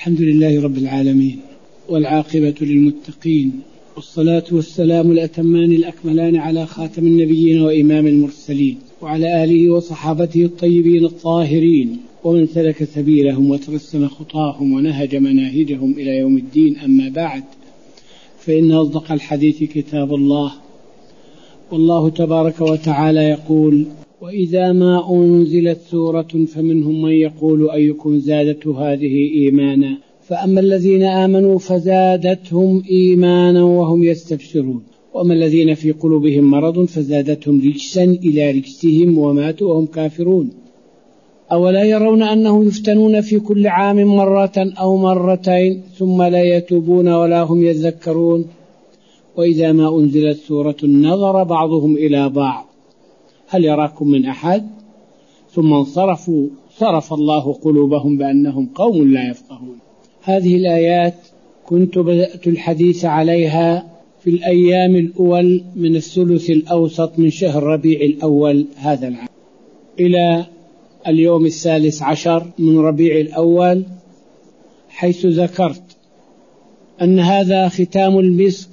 الحمد لله رب العالمين، والعاقبة للمتقين، والصلاة والسلام الأتمان الأكملان على خاتم النبيين وإمام المرسلين، وعلى آله وصحابته الطيبين الطاهرين، ومن سلك سبيلهم وترسم خطاهم ونهج مناهجهم إلى يوم الدين. أما بعد، فإن أصدق الحديث كتاب الله، والله تبارك وتعالى يقول: وإذا ما أنزلت سورة فمنهم من يقول أيكم زادته هذه إيمانا، فأما الذين آمنوا فزادتهم إيمانا وهم يستبشرون، وأما الذين في قلوبهم مرض فزادتهم رجسا إلى رجسهم وماتوا وهم كافرون. أولا يرون أنهم يفتنون في كل عام مرة أو مرتين ثم لا يتوبون ولا هم يذكرون. وإذا ما أنزلت سورة نظر بعضهم إلى بعض هل يراكم من أحد ثم انصرفوا صرف الله قلوبهم بأنهم قوم لا يفقهون. هذه الآيات كنت بدأت الحديث عليها في الأيام الأول من الثلث الأوسط من شهر ربيع الأول هذا العام إلى اليوم 13 من ربيع الأول، حيث ذكرت أن هذا ختام المسك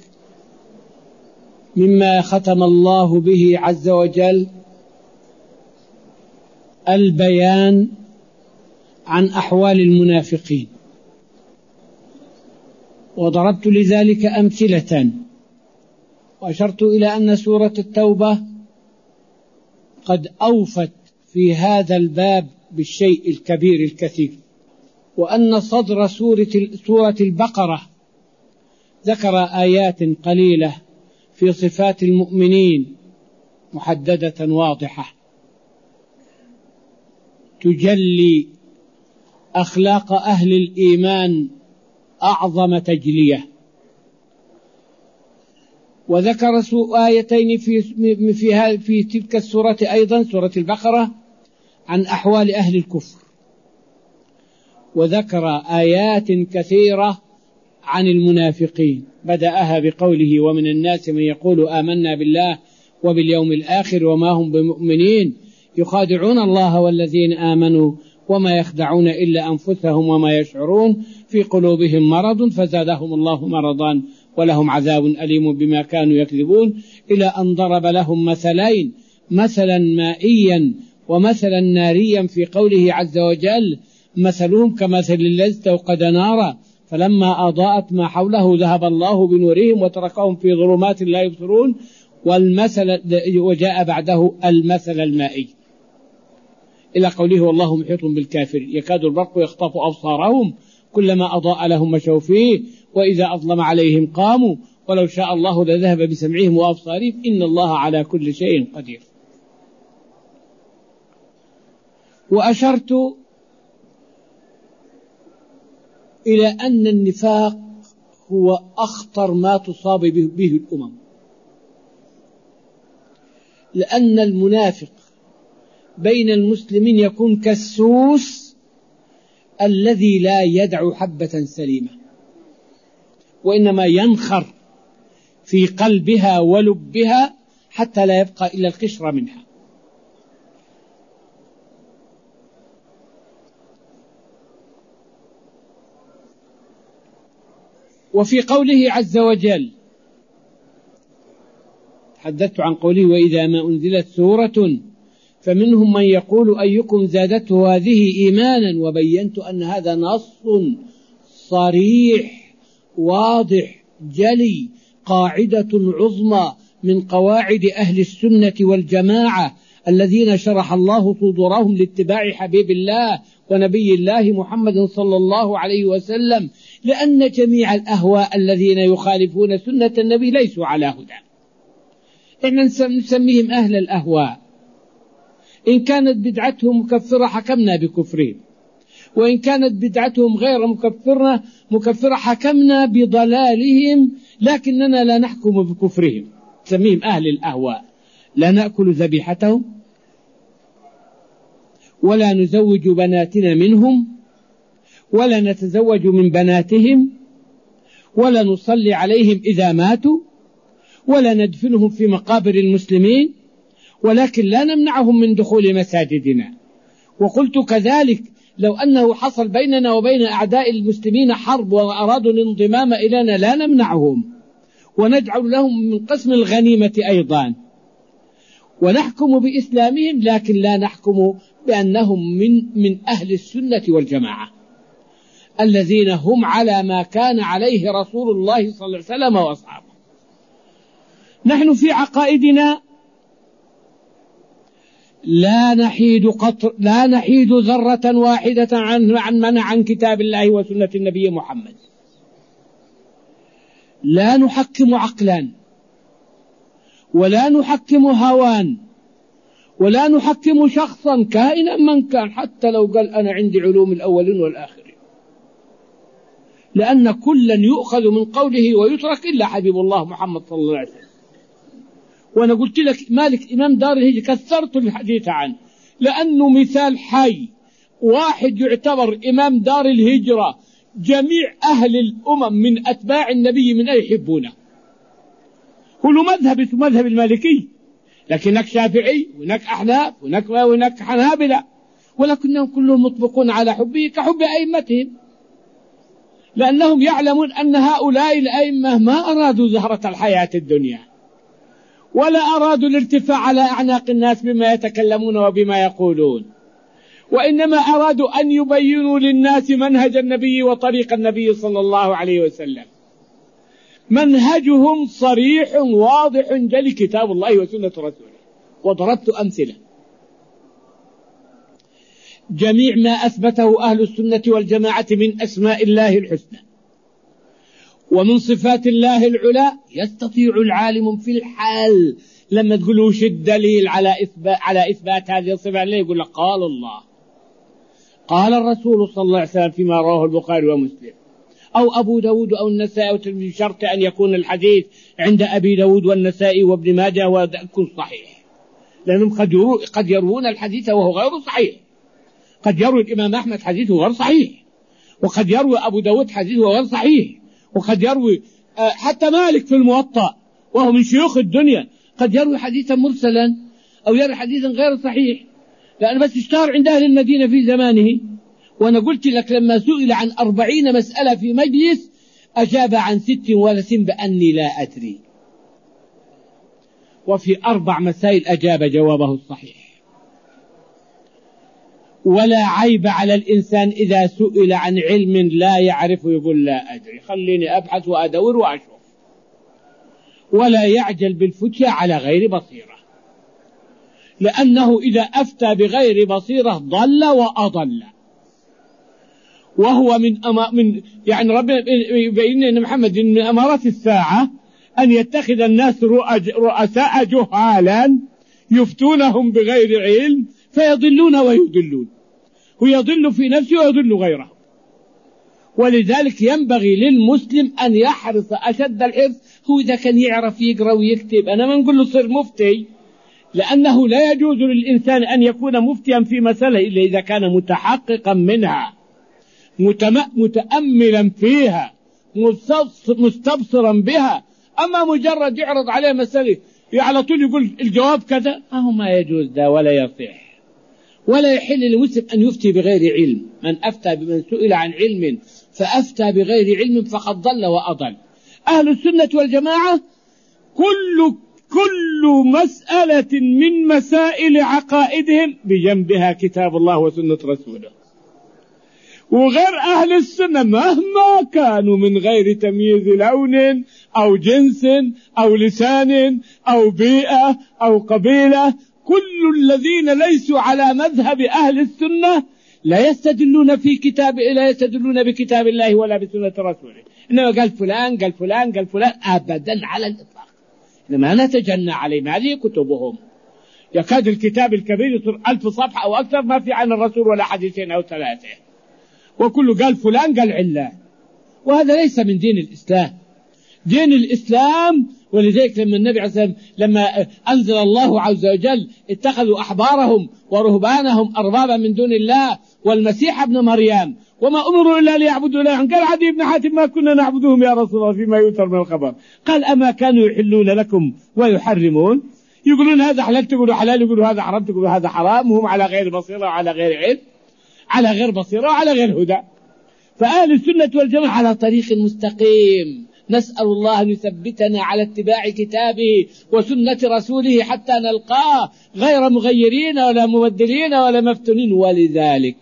مما ختم الله به عز وجل البيان عن أحوال المنافقين، وضربت لذلك أمثلة، وأشرت إلى أن سورة التوبة قد أوفت في هذا الباب بالشيء الكبير الكثير، وأن صدر سورة البقرة ذكر آيات قليلة في صفات المؤمنين محددة واضحة تجلي أخلاق أهل الإيمان أعظم تجلية، وذكر آيتين في تلك السورة أيضا، سورة البقرة، عن أحوال أهل الكفر، وذكر آيات كثيرة عن المنافقين، بدأها بقوله: ومن الناس من يقول آمنا بالله وباليوم الآخر وما هم بمؤمنين يخادعون الله والذين آمنوا وما يخدعون إلا أنفسهم وما يشعرون في قلوبهم مرض فزادهم الله مرضا ولهم عذاب أليم بما كانوا يكذبون، إلى أن ضرب لهم مثلين، مثلا مائيا ومثلا ناريا، في قوله عز وجل: مثلهم كمثل الذي استوقد نارا فلما أضاءت ما حوله ذهب الله بنورهم وتركهم في ظلمات لا يبصرون. وجاء بعده المثل المائي إلى قوله: والله محيط بالكافر يكاد البرق يخطف أبصارهم كلما أضاء لهم مشوا فيه وإذا أظلم عليهم قاموا ولو شاء الله لذهب بسمعهم وأبصارهم إن الله على كل شيء قدير. وأشرت إلى أن النفاق هو أخطر ما تصاب به الأمم، لأن المنافق بين المسلمين يكون كالسوس الذي لا يدع حبة سليمة، وإنما ينخر في قلبها ولبها حتى لا يبقى إلا القشر منها. وفي قوله عز وجل، تحدثت عن قوله: وإذا ما أنزلت سورة فمنهم من يقول أيكم زادته هذه إيمانا، وبينت أن هذا نص صريح واضح جلي، قاعدة عظمى من قواعد أهل السنة والجماعة الذين شرح الله صدورهم لاتباع حبيب الله ونبي الله محمد صلى الله عليه وسلم، لأن جميع الأهواء الذين يخالفون سنة النبي ليسوا على هدى. إحنا نسميهم أهل الأهواء، إن كانت بدعتهم مكفرة حكمنا بكفرهم، وإن كانت بدعتهم غير مكفرة حكمنا بضلالهم، لكننا لا نحكم بكفرهم، نسميهم أهل الأهواء. لا نأكل ذبيحتهم ولا نزوج بناتنا منهم ولا نتزوج من بناتهم ولا نصلي عليهم إذا ماتوا ولا ندفنهم في مقابر المسلمين، ولكن لا نمنعهم من دخول مساجدنا. وقلت كذلك لو أنه حصل بيننا وبين أعداء المسلمين حرب وأرادوا الانضمام إلينا لا نمنعهم، ونجعل لهم من قسم الغنيمة أيضا، ونحكم بإسلامهم، لكن لا نحكم بأنهم من أهل السنة والجماعة الذين هم على ما كان عليه رسول الله صلى الله عليه وسلم وأصحابه. نحن في عقائدنا لا نحيد ذرة واحدة عن كتاب الله وسنة النبي محمد. لا نحكم عقلا، ولا نحكم هوان، ولا نحكم شخصا كائنا من كان، حتى لو قال أنا عندي علوم الأولين والآخرين، لأن كلا يؤخذ من قوله ويترك إلا حبيب الله محمد صلى الله عليه وسلم. وأنا قلت لك مالك إمام دار الهجرة كثرت الحديث عنه، لأنه مثال حي، واحد يعتبر إمام دار الهجرة جميع أهل الأمم من أتباع النبي من أي يحبونه. هو له مذهب اسمه مذهب المالكي، لكن هناك شافعي وهناك أحناف وهناك حنابلة، ولكنهم كلهم مطبقون على حبه كحب أئمتهم، لأنهم يعلمون أن هؤلاء الأئمة ما أرادوا زهرة الحياة الدنيا، ولا أرادوا الارتفاع على أعناق الناس بما يتكلمون وبما يقولون، وإنما أرادوا أن يبينوا للناس منهج النبي وطريق النبي صلى الله عليه وسلم. منهجهم صريح واضح جلي، كتاب الله وسنة رسوله. وضربت أمثلة. جميع ما أثبته أهل السنة والجماعة من أسماء الله الحسنى ومن صفات الله العلى يستطيع العالم في الحال لما تقوله وش الدليل على إثبات هذه الصفات الله، يقول لك قال الله، قال الرسول صلى الله عليه وسلم فيما رواه البخاري ومسلم أو أبو داود أو النسائي، أو بشرط أن يكون الحديث عند أبي داود والنسائي وابن ماجه ويكون صحيح، لأنهم قد يروون الحديث وهو غير صحيح. قد يروي الإمام أحمد حديثه غير صحيح، وقد يروي أبو داود حديثه غير صحيح، وقد يروي حتى مالك في الموطأ وهو من شيوخ الدنيا قد يروي حديثا مرسلا أو يروي حديثا غير صحيح، لأنه بس اشتهر عند أهل المدينة في زمانه. وأنا قلت لك لما سئل عن 40 مسألة في مجلس أجاب عن 36 بأني لا أدري، وفي 4 مسائل أجاب جوابه الصحيح. ولا عيب على الإنسان إذا سئل عن علم لا يعرفه يقول لا أدري، خليني أبحث وأدور وأشوف، ولا يعجل بالفتيا على غير بصيرة، لأنه إذا أفتى بغير بصيرة ضل وأضل. وهو من يعني ربنا يبين أن محمد من أمارات الساعة أن يتخذ الناس رؤساء جهالا يفتونهم بغير علم فيضلون ويضلون، ويضل في نفسه ويضل غيره. ولذلك ينبغي للمسلم أن يحرص أشد الحرص. هو إذا كان يعرف يقرأ ويكتب، أنا ما نقول له صير مفتي، لأنه لا يجوز للإنسان أن يكون مفتيا في مسألة إلا إذا كان متحققا منها، متأملا فيها، مستبصرا بها. أما مجرد يعرض عليه مسألة على طول يقول الجواب كذا، ما يجوز ده ولا يصح. ولا يحل للمسلم أن يفتي بغير علم. من أفتى بمن سئل عن علم فأفتى بغير علم فقد ضل وأضل. أهل السنة والجماعة كل مسألة من مسائل عقائدهم بجنبها كتاب الله وسنة رسوله. وغير أهل السنة مهما كانوا من غير تمييز لون أو جنس أو لسان أو بيئة أو قبيلة، كل الذين ليسوا على مذهب أهل السنة لا يستدلون بكتاب الله ولا بسنة رسوله، إنما قال فلان أبدا على الإطلاق، إنما نتجنى عليهم. هذه كتبهم يكاد الكتاب الكبير يصير 1000 صفحة أو أكثر ما في عن الرسول ولا حديثين أو 3، وكل قال فلان قال علان. وهذا ليس من دين الإسلام. دين الإسلام، ولذلك لما النبي عليه الصلاة والسلام لما أنزل الله عز وجل اتخذوا أحبارهم ورهبانهم أربابا من دون الله والمسيح ابن مريم وما أمروا إلا ليعبدوا الله، قال عدي بن حاتم ما كنا نعبدهم يا رسول الله فيما يؤثر من الخبر، قال أما كانوا يحلون لكم ويحرمون، يقولون هذا حلال تقولوا حلال، يقولوا هذا حرام تقولوا هذا حرام، وهم على غير بصيرة وعلى غير علم. على غير بصيرة وعلى غير هدى. فأهل السنة والجماعة على طريق مستقيم، نسأل الله أن يثبتنا على اتباع كتابه وسنة رسوله حتى نلقاه غير مغيرين ولا مبدلين ولا مفتونين. ولذلك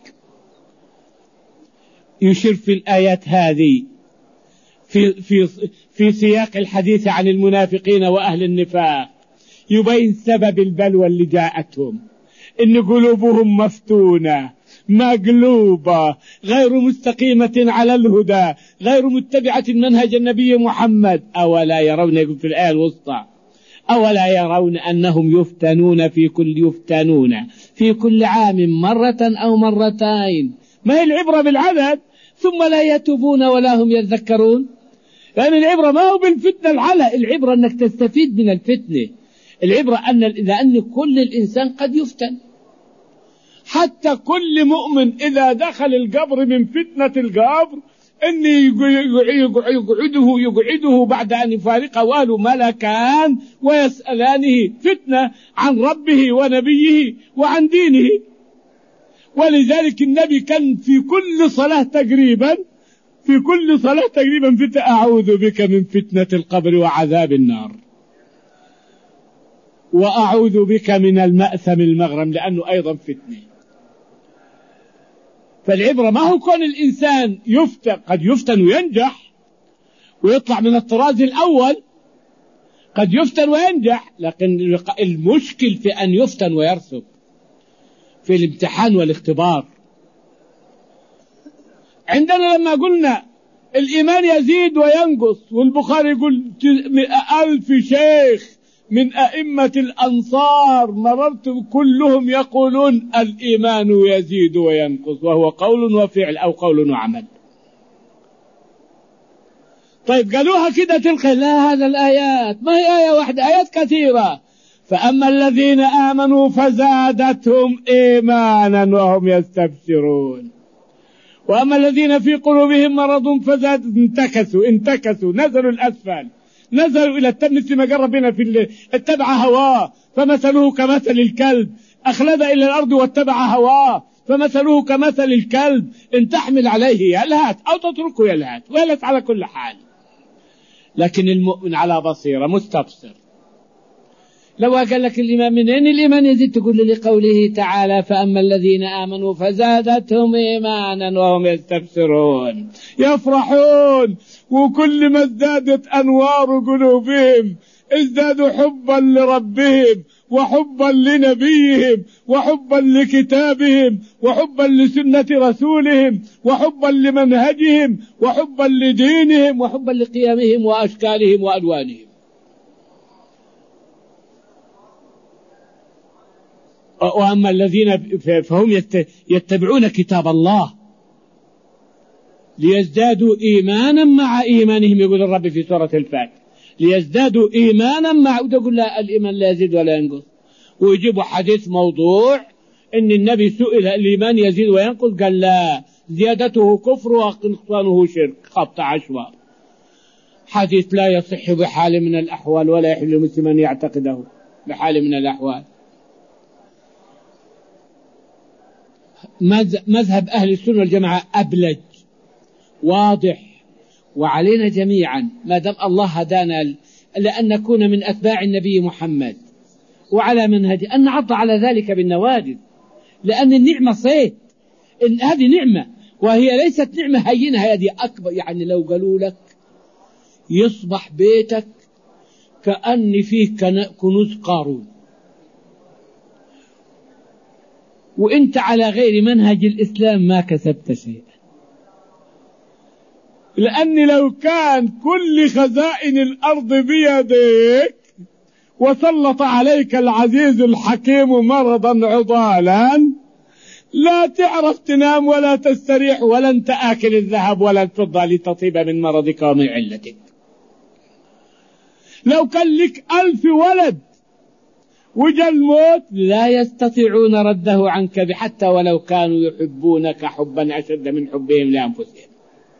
يشير في الآيات هذه في سياق الحديث عن المنافقين وأهل النفاق، يبين سبب البلوى اللي جاءتهم، إن قلوبهم مفتونة مقلوبة غير مستقيمة على الهدى، غير متبعة منهج النبي محمد. أولا يرون، يقول في الآية الوسطى، أولا يرون أنهم يفتنون في كل عام مرة أو مرتين. ما هي العبرة بالعدد؟ ثم لا يتوبون ولا هم يذكرون. لأن العبرة ما هو بالفتنة العبرة أنك تستفيد من الفتنة. العبرة لأن كل الإنسان قد يفتن، حتى كل مؤمن إذا دخل القبر من فتنة القبر إن يقعده بعد أن يفارقه وأهله ملكان ويسألانه فتنة عن ربه ونبيه وعن دينه. ولذلك النبي كان في كل صلاة تقريبا أعوذ بك من فتنة القبر وعذاب النار، وأعوذ بك من المأثم المغرم، لأنه أيضا فتنة. فالعبرة ما هو كون الإنسان قد يفتن وينجح ويطلع من الطراز الأول، قد يفتن وينجح، لكن المشكل في أن يفتن ويرسب في الامتحان والاختبار. عندنا لما قلنا الإيمان يزيد وينقص، والبخاري يقول 1,000 شيخ من أئمة الأنصار مررت كلهم يقولون الإيمان يزيد وينقص، وهو قول وفعل أو قول وعمل. طيب قالوها كده تلقى، لا، هذا الآيات ما هي آية واحدة، آيات كثيرة. فأما الذين آمنوا فزادتهم إيمانا وهم يستبشرون، وأما الذين في قلوبهم مرض انتكسوا نزلوا الأسفل، نزلوا إلى التمس ما قرب بنا في اتبع هواه فمثله كمثل الكلب، أخلد إلى الأرض واتبع هواه فمثله كمثل الكلب، إن تحمل عليه يلهث أو تتركه يلهث على كل حال. لكن المؤمن على بصيرة مستبصر. لو قال لك الإيمان منين الإيمان يزيد، تقول لي لقوله تعالى فأما الذين آمنوا فزادتهم إيمانا وهم يستبشرون، يفرحون، وكل ما ازدادت أنوار قلوبهم ازدادوا حبا لربهم وحبا لنبيهم وحبا لكتابهم وحبا لسنة رسولهم وحبا لمنهجهم وحبا لدينهم وحبا لقيمهم وأشكالهم وألوانهم. وأما الذين فهم يتبعون كتاب الله ليزدادوا إيمانا مع إيمانهم، يقول الرب في سورة الفاتحة ليزدادوا إيمانا مع، وتقول لا الإيمان لا يزيد ولا ينقص، ويجيبوا حديث موضوع إن النبي سئل الإيمان يزيد وينقص قال لا، زيادته كفر ونقصانه شرك، خبط عشوار. حديث لا يصح بحال من الأحوال ولا يحل مسلما يعتقده بحال من الأحوال. مذهب أهل السنة والجماعة أبلج واضح، وعلينا جميعا ما دام الله هدانا لأن نكون من أتباع النبي محمد وعلى منهجه أن نعض على ذلك بالنواجذ، لأن النعمة صيد، هذه نعمة وهي ليست نعمة هينة، هذه أكبر. يعني لو قالوا لك يصبح بيتك كأن فيه كنوز قارون وإنت على غير منهج الإسلام ما كسبت شيئا، لأن لو كان كل خزائن الأرض بيدك وسلط عليك العزيز الحكيم مرضا عضالا لا تعرف تنام ولا تستريح ولا انت آكل الذهب ولا الفضة لتطيب من مرضك ومن علتك. لو كان لك 1000 ولد وجاء الموت لا يستطيعون رده عنك حتى ولو كانوا يحبونك حبا أشد من حبهم لأنفسهم.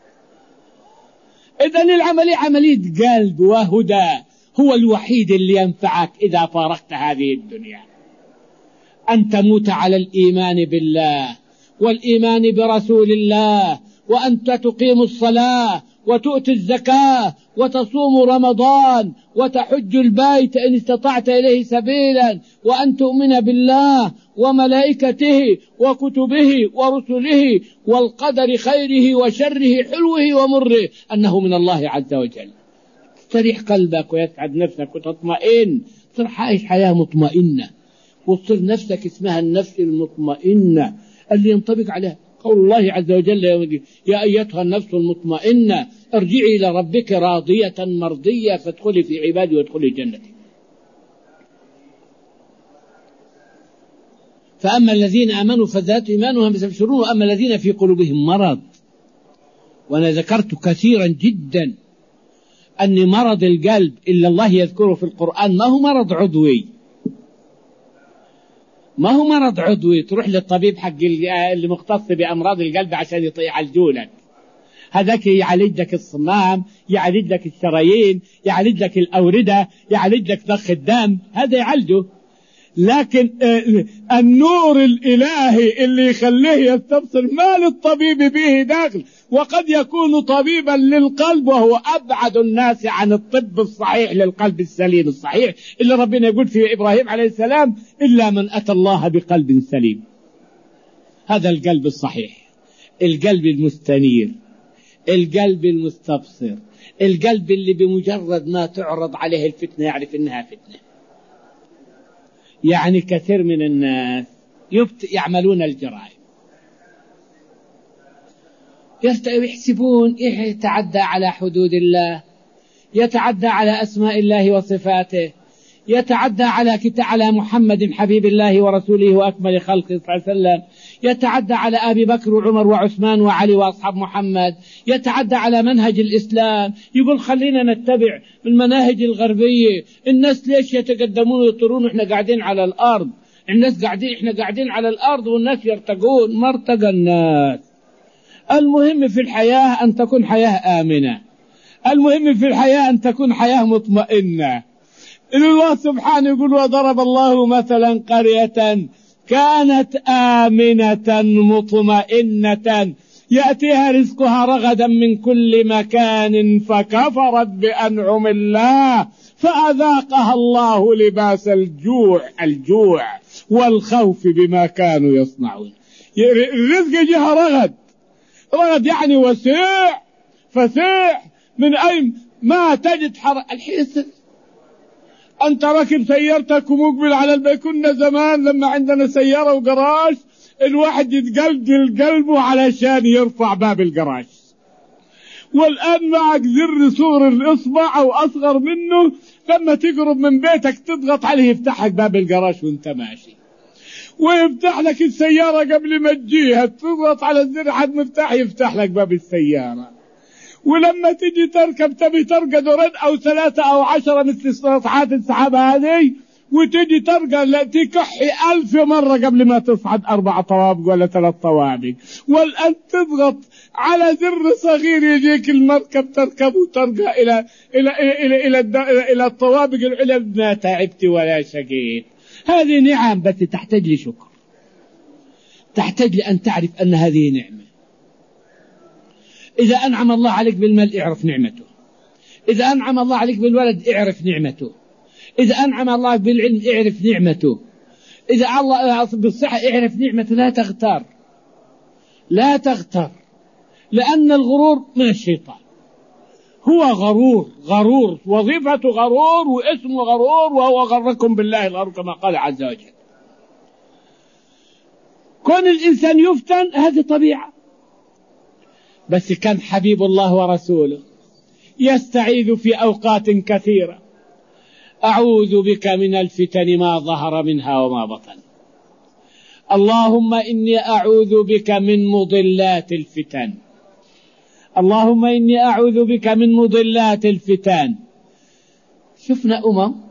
إذن العملية عملية قلب وهدى، هو الوحيد اللي ينفعك إذا فارقت هذه الدنيا، أن تموت على الإيمان بالله والإيمان برسول الله، وأنت تقيم الصلاة وتؤتي الزكاة وتصوم رمضان وتحج البيت إن استطعت إليه سبيلا، وأن تؤمن بالله وملائكته وكتبه ورسله والقدر خيره وشره حلوه ومره أنه من الله عز وجل. تستريح قلبك ويسعد نفسك وتطمئن، تصير عايش حياة مطمئنة، وتصير نفسك اسمها النفس المطمئنة اللي ينطبق عليها قول الله عز وجل يا أيتها النفس المطمئنة ارجعي إلى ربك راضية مرضية فادخلي في عبادي وادخلي جنتي. فأما الذين آمنوا فزادتهم إيمانهم يستبشرون، وأما الذين في قلوبهم مرض، وأنا ذكرت كثيرا جدا أن مرض القلب إلا الله يذكره في القرآن ما هو مرض عضوي، ما هو مرض عضوي تروح للطبيب حق اللي مختص بأمراض القلب عشان يعالجوا لك، هذاك يعالج لك الصمام، يعالج لك الشرايين، يعالج لك الأوردة، يعالج لك ضخ الدم، هذا يعالجه. لكن النور الإلهي اللي يخليه يستبصر ما للطبيب به داخل، وقد يكون طبيبا للقلب وهو أبعد الناس عن الطب الصحيح للقلب السليم الصحيح اللي ربنا يقول في إبراهيم عليه السلام إلا من أتى الله بقلب سليم. هذا القلب الصحيح، القلب المستنير، القلب المستبصر، القلب اللي بمجرد ما تعرض عليه الفتنة يعرف إنها فتنة. يعني كثير من الناس يعملون الجرائم يحسبون يتعدى على حدود الله، يتعدى على أسماء الله وصفاته، يتعدى على محمد حبيب الله ورسوله وأكمل خلقه صلى الله عليه وسلم، يتعدى على أبي بكر وعمر وعثمان وعلي وأصحاب محمد، يتعدى على منهج الإسلام، يقول خلينا نتبع المناهج الغربية. الناس ليش يتقدمون ويطرون وإحنا قاعدين على الأرض؟ إحنا قاعدين على الأرض والناس يرتقون. ما ارتقى الناس. المهم في الحياة أن تكون حياة آمنة، المهم في الحياة أن تكون حياة مطمئنة. الله سبحانه يقول وضرب الله مثلا قرية كانت آمنة مطمئنة يأتيها رزقها رغدا من كل مكان فكفرت بأنعم الله فأذاقها الله لباس الجوع والخوف بما كانوا يصنعون. الرزق يجيها رغد يعني وسيع فسيع من أي ما تجد الحين أنت راكب سيارتك ومقبل على البيت. كنا زمان لما عندنا سيارة وقراج الواحد يتقلقل قلبه علشان يرفع باب القراج، والآن معك زر صغر الإصبع أو أصغر منه لما تقرب من بيتك تضغط عليه يفتح لك باب القراج وانت ماشي، ويفتح لك السيارة قبل ما تجيها تضغط على الزر حد مفتاح يفتح لك باب السيارة. ولما تجي تركب تبي ترقد ورد أو 3 أو 10 مثل سطحات السحابة هذه وتجي ترقد لا تكحي 1000 مرة قبل ما تصعد 4 طوابق ولا 3 طوابق، والآن تضغط على زر صغير يجيك المركب تركب وترقى إلى الطوابق العليا ما تعبت ولا شقيت. هذه نعم بس تحتاج لشكر، تحتاج لأن تعرف أن هذه نعمة. إذا أنعم الله عليك بالمال اعرف نعمته، إذا أنعم الله عليك بالولد اعرف نعمته، إذا أنعم الله بالعلم اعرف نعمته، إذا الله بالصحة اعرف نعمته. لا تغتر لأن الغرور من الشيطان، هو غرور وظيفة غرور واسمه غرور، وهو غركم بالله الغرور كما قال عز وجل. كون الإنسان يفتن هذه طبيعة، بس كان حبيب الله ورسوله يستعيذ في أوقات كثيرة أعوذ بك من الفتن ما ظهر منها وما بطن، اللهم إني أعوذ بك من مضلات الفتن، اللهم إني أعوذ بك من مضلات الفتن. شفنا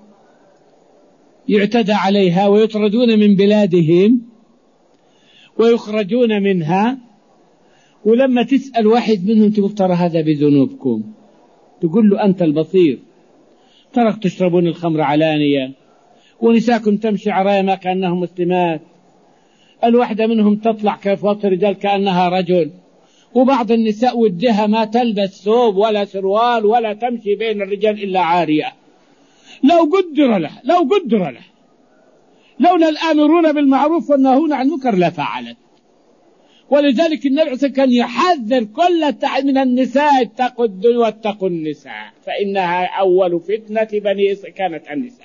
يعتدى عليها ويطردون من بلادهم ويخرجون منها، ولما تسأل واحد منهم تقول ترى هذا بذنوبكم، تقول له أنت البصير، ترك تشربون الخمر علانية ونساكم تمشي عرايا ما كأنهم مسلمات، الواحدة منهم تطلع كيف وسط الرجال كأنها رجل، وبعض النساء ودها ما تلبس ثوب ولا سروال ولا تمشي بين الرجال إلا عارية. لو قدر له لولا الآمرون بالمعروف والناهون عن المنكر لفعلت. ولذلك النبي كان يحذر كل من النساء: اتقوا الدنيا واتقوا النساء فإنها أول فتنة بني كانت النساء.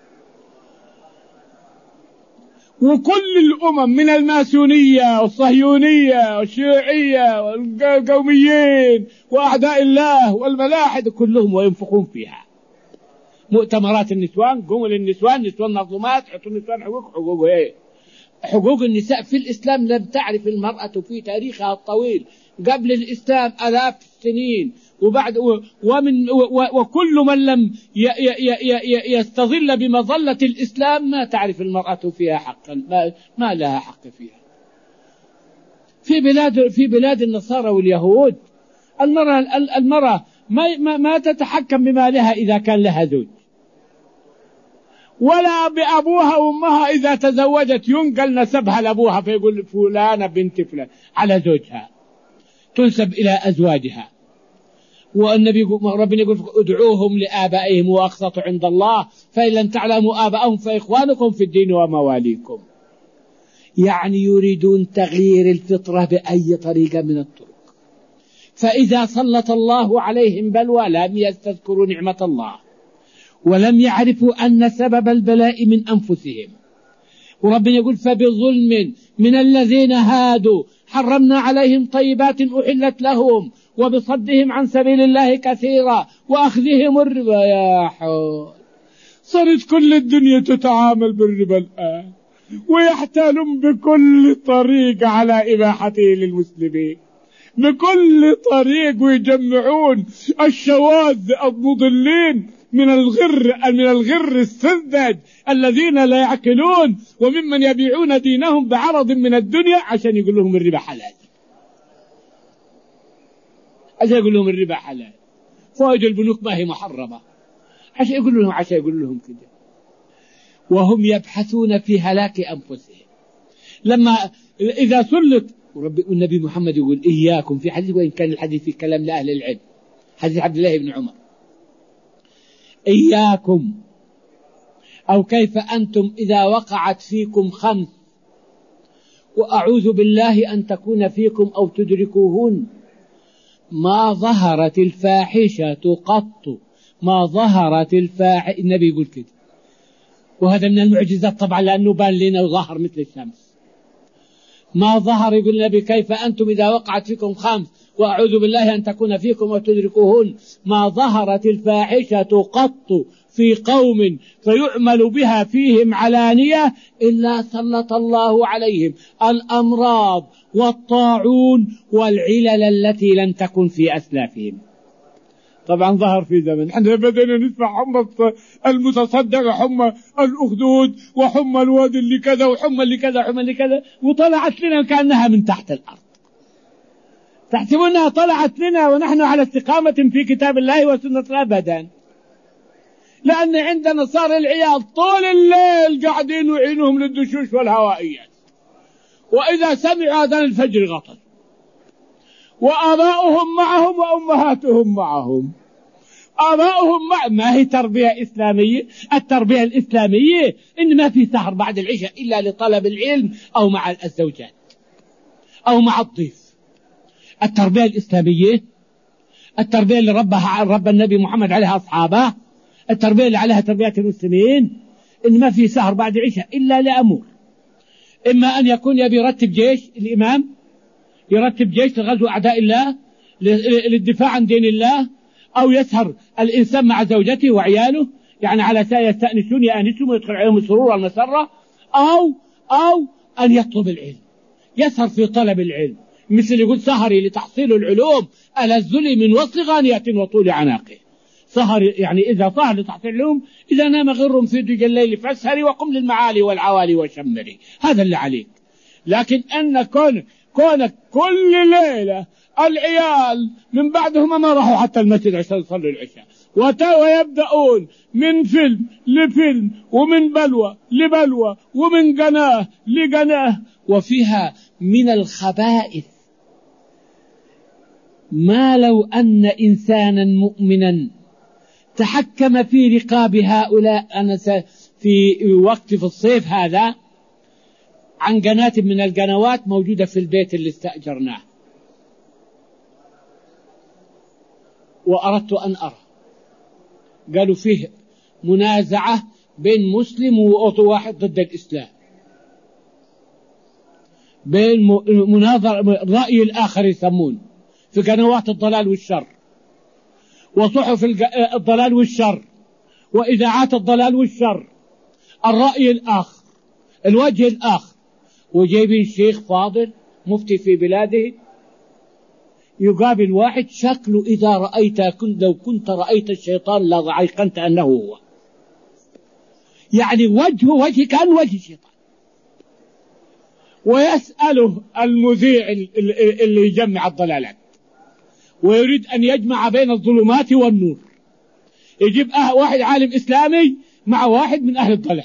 وكل الأمم من الماسونية والصهيونية والشيوعية والقوميين وأعداء الله والملاحد كلهم وينفقون فيها. مؤتمرات النسوان، قوموا للنسوان، نسوان مظلومات، حطوا النسوان حقوق ايه؟ حقوق النساء في الإسلام لم تعرف المرأة في تاريخها الطويل قبل الإسلام آلاف السنين، وبعد وكل من لم يستظل بمظلة الإسلام ما تعرف المرأة فيها حقا، ما لها حق فيها. في بلاد النصارى واليهود المرأة ما تتحكم بمالها إذا كان لها زوج، ولا بأبوها وأمها إذا تزوجت ينقل نسبها لأبوها فيقول فلانة بنت فلان على زوجها، تنسب إلى أزواجها. والنبي ربنا يقول: ادعوهم لآبائهم وأقسط عند الله فإن لم تعلموا آبائهم فإخوانكم في الدين ومواليكم. يعني يريدون تغيير الفطرة بأي طريقة من الطرق. فإذا سلط الله عليهم بلوى لم يستذكروا نعمة الله ولم يعرفوا أن سبب البلاء من أنفسهم. وربنا يقول: فبظلم من الذين هادوا حرمنا عليهم طيبات أحلت لهم وبصدهم عن سبيل الله كثيرا وأخذهم الربا. يا حول، صارت كل الدنيا تتعامل بالربا الآن، ويحتالون بكل طريق على إباحته للمسلمين بكل طريق، ويجمعون الشواذ المضلين من الغر السذج الذين لا يعقلون وممن يبيعون دينهم بعرض من الدنيا عشان يقول لهم الربا حلال، عشان يقول لهم الربا حلال. فوائد البنوك ما هي محرمة عشان يقول لهم كده، وهم يبحثون في هلاك أنفسهم. لما إذا سلط والنبي محمد يقول: إياكم، في حديث وإن كان الحديث في كلام لأهل العلم، حديث عبد الله بن عمر: إياكم أو كيف أنتم إذا وقعت فيكم 5 وأعوذ بالله أن تكون فيكم أو تدركوهن ما ظهرت الفاحشة قط، ما ظهرت الفاحشة. النبي يقول كده، وهذا من المعجزات طبعا لأنه بان لنا وظهر مثل الشمس. ما ظهر، يقول النبي: كيف أنتم إذا وقعت فيكم 5 وأعوذ بالله أن تكون فيكم وتدركوهن ما ظهرت الفاحشة قط في قوم فيعمل بها فيهم علانية إلا سلط الله عليهم الأمراض والطاعون والعلل التي لم تكن في أسلافهم. طبعا ظهر في زمن احنا بدنا نسمع حمى المتصدق، حمى الأخدود، وحمى الواد اللي كذا، وحمى اللي كذا، حمى اللي كذا، وطلعت لنا كأنها من تحت الأرض. تحسبونها طلعت لنا ونحن على استقامة في كتاب الله وسنة أبدا، لأن عندنا صار العيال طول الليل قاعدين وعينهم للدشوش والهوائيات، وإذا سمعوا أذان الفجر غطس، وآباؤهم معهم وأمهاتهم معهم. آباؤهم ما هي تربية إسلامية؟ التربية الإسلامية إن ما في سهر بعد العشاء إلا لطلب العلم أو مع الزوجات أو مع الضيف. التربية الإسلامية التربية اللي رب النبي محمد عليها أصحابه، التربية اللي عليها تربية المسلمين، إن ما في سهر بعد العشاء إلا لأمور: إما أن يكون يبي يرتب جيش، الإمام يرتب جيش لغزو أعداء الله للدفاع عن دين الله، أو يسهر الإنسان مع زوجته وعياله يعني على يستأنسون يأنسهم ويدخل عليهم السرور والمسرة، أو أن يطلب العلم، يسهر في طلب العلم، مثل يقول: سهري لتحصيل العلوم ألذ لي من وصل غانية وطول عناقه. سهر يعني إذا سهر لتحصيل العلوم، إذا نام غر في دجى الليل فاسهري وقم للمعالي والعوالي وشمري، هذا اللي عليك. لكن أن كونك كل ليلة العيال من بعدهم ما راحوا حتى المسجد عشان يصلوا العشاء، ويبدأون من فيلم لفيلم، ومن بلوى لبلوى، ومن قناة لقناة، وفيها من الخبائث ما لو أن إنسانا مؤمنا تحكم في رقاب هؤلاء. أنا في وقت في الصيف هذا عن قناة من القنوات موجودة في البيت اللي استأجرناه، وأردت أن أرى، قالوا فيه منازعة بين مسلم وواحد ضد الإسلام، بين مناظرة الرأي الآخر يسمون في قنوات الضلال والشر وصحف الضلال والشر وإذاعات الضلال والشر، الرأي الآخر، الوجه الآخر، وجايبين شيخ فاضل مفتي في بلاده يقابل واحد شكله إذا رأيته لو كنت رأيت الشيطان لعيقنت أنه هو، يعني وجهه وجه كان وجه الشيطان. ويسأله المذيع اللي يجمع الضلالات ويريد أن يجمع بين الظلمات والنور، يجيب واحد عالم إسلامي مع واحد من أهل الضلال.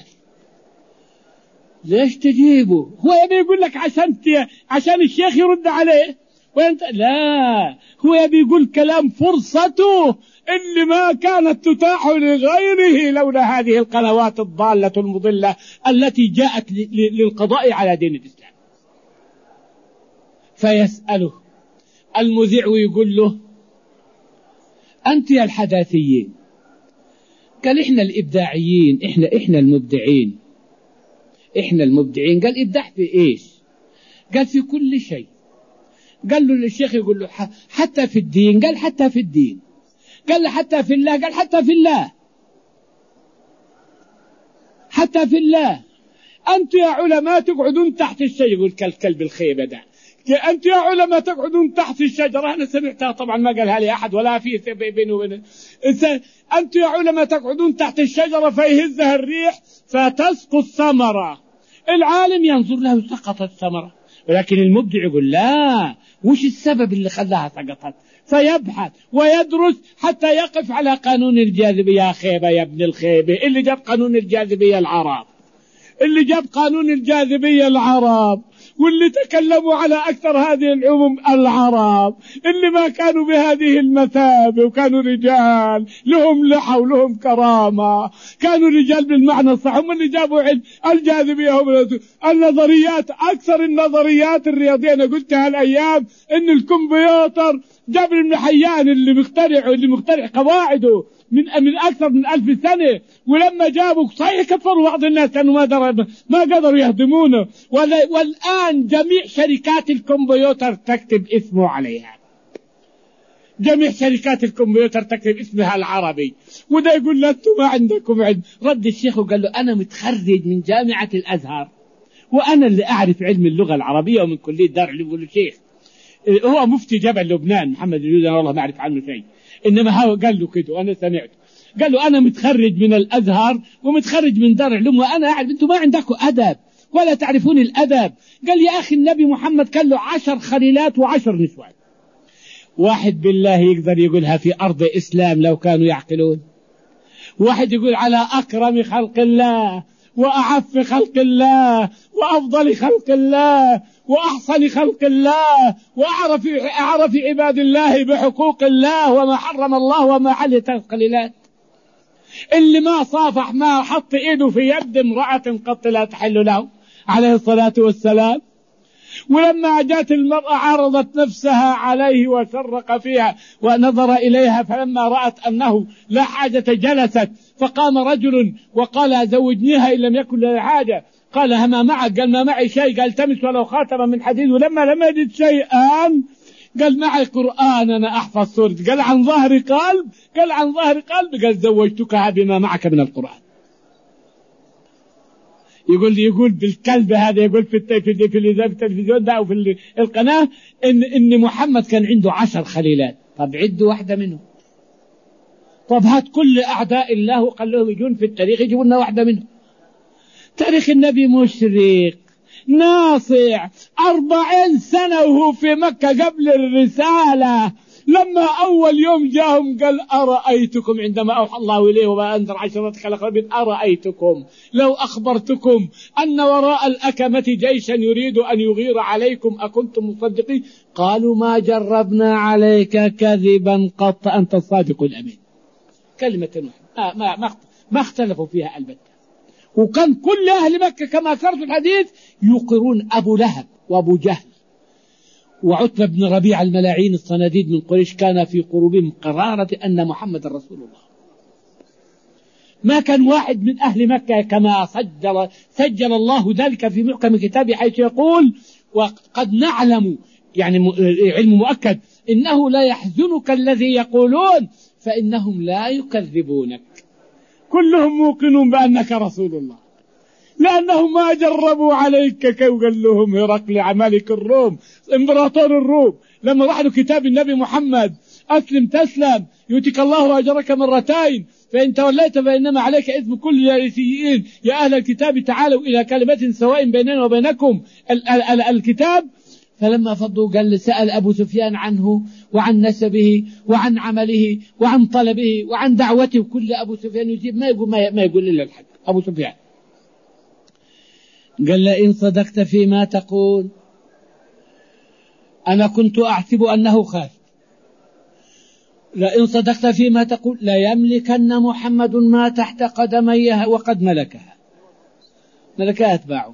ليش تجيبه؟ هو يبي يقول لك عشان الشيخ يرد عليه، وانت لا، هو يبي يقول كلام فرصته اللي ما كانت تتاح لغيره لولا هذه القنوات الضالة المضلة التي جاءت للقضاء على دين الإسلام. فيسأله المذيع ويقول له أنت يا الحداثيين، قال إحنا الإبداعيين، إحنا المبدعين، إحنا المبدعين. قال إبداع في إيش؟ قال في كل شيء. قال له الشيخ يقول له حتى في الدين؟ قال حتى في الدين. قال له حتى في الله؟ قال حتى في الله، حتى في الله. أنت يا علماء تقعدون تحت الشجرة، يقول كالكلب الخيبة ده، أنت يا علماء تقعدون تحت الشجرة، أنا سمعتها طبعا ما قالها لي أحد ولا في بينه وبين، أنت يا علماء تقعدون تحت الشجرة فيهزها الريح فتسقط ثمرة، العالم ينظر له سقطت الثمرة، ولكن المبدع يقول لا، وش السبب اللي خلاها سقطت؟ فيبحث ويدرس حتى يقف على قانون الجاذبية. يا خيبة يا ابن الخيبة، اللي جاب قانون الجاذبية العرب، اللي جاب قانون الجاذبية العرب، واللي تكلموا على أكثر هذه العلوم العرب، اللي ما كانوا بهذه المثابة وكانوا رجال لهم لحى ولهم كرامة، كانوا رجال بالمعنى الصح، هم اللي جابوا علم الجاذبية. هم النظريات، أكثر النظريات الرياضية أنا قلتها الأيام إن الكمبيوتر جابر بن حيان اللي مخترع قواعده من أكثر من 1000 سنة، ولما جابوا صحيح كفروا بعض الناس كانوا ما قدروا يهدمونه، والآن جميع شركات الكمبيوتر تكتب اسمه عليها، جميع شركات الكمبيوتر تكتب اسمها العربي. وده يقول له أنتم ما عندكم علم. رد الشيخ وقال له أنا متخرج من جامعة الأزهر وأنا اللي أعرف علم اللغة العربية ومن كلية دار العلوم. يقول له شيخ، هو مفتي جبل لبنان محمد اليوزي، والله ما أعرف عنه شيء، إنما هو قال له كده وأنا سمعت، قال له أنا متخرج من الأزهر ومتخرج من دار العلوم وأنا أعرف، أنتم ما عندكم أدب ولا تعرفون الأدب. قال يا أخي النبي محمد كان له 10 خليلات و10 نسوان، واحد بالله يقدر يقولها في أرض إسلام لو كانوا يعقلون؟ واحد يقول على أكرم خلق الله وأعف خلق الله وأفضل خلق الله وأحسن خلق الله وأعرف عباد الله بحقوق الله وما حرم الله وما حلت القليلات، اللي ما صافح ما حط إيده في يد امرأة قط لا تحل له عليه الصلاة والسلام. ولما جاءت المرأة عرضت نفسها عليه وشرق فيها ونظر إليها، فلما رأت أنه لا حاجة جلست، فقام رجل وقال زوجنيها إن لم يكن لها حاجة. قال ما معك؟ قال ما معي شيء. قال تمس ولو خاتما من حديد. ولما لم يجد شيئا قال معي قرآن أنا أحفظ سورة. قال عن ظهر قلب؟ قال عن ظهر قلب. قال زوجتكها بما معك من القرآن. يقول بالكلب هذا، يقول في التلفزيون ده أو في القناة إن محمد كان عنده 10 خليلات. طب عدوا واحدة منهم. طب هات كل أعداء الله وقال لهم يجون في التاريخ يجيبوا لنا واحدة منهم. تاريخ النبي مشرق ناصع، 40 سنة وهو في مكة قبل الرسالة، لما أول يوم جاءهم قال أرأيتكم عندما أوحى الله إليه وما أنذر عشرتك الأقربين أرأيتكم لو أخبرتكم أن وراء الأكمة جيشا يريد أن يغير عليكم أكنتم مصدقين؟ قالوا ما عليك كذبا قط أنت الصادق الأمين. كلمة ما اختلفوا فيها البتة. وكان كل أهل مكة كما ذكرت في الحديث يقرون أبو لهب وأبو جهل وعتبة بن ربيعة الملاعين الصناديد من قريش كان في قلوبهم قرارة أن محمد رسول الله. ما كان واحد من أهل مكة كما سجل الله ذلك في محكم كتابه حيث يقول وقد نعلم يعني علم مؤكد إنه لا يحزنك الذي يقولون فإنهم لا يكذبونك كلهم موقنون بأنك رسول الله لأنهم ما جربوا عليك كي قال لهم هرقل ملك الروم امبراطور الروم لما راح له كتاب النبي محمد أسلم تسلم يؤتك الله أجرك مرتين فإن توليت فإنما عليك إثم كل الجارثيين يا أهل الكتاب تعالوا إلى كلمة سواء بيننا وبينكم الكتاب. فلما فضوا قال سأل أبو سفيان عنه وعن نسبه وعن عمله وعن طلبه وعن دعوته كل أبو سفيان يجيب ما يقول إلا الحق. أبو سفيان قال لئن صدقت فيما تقول أنا كنت أحسب أنه خاف لئن صدقت فيما تقول لا يملكن محمد ما تحت قدميه وقد ملكها أتباعه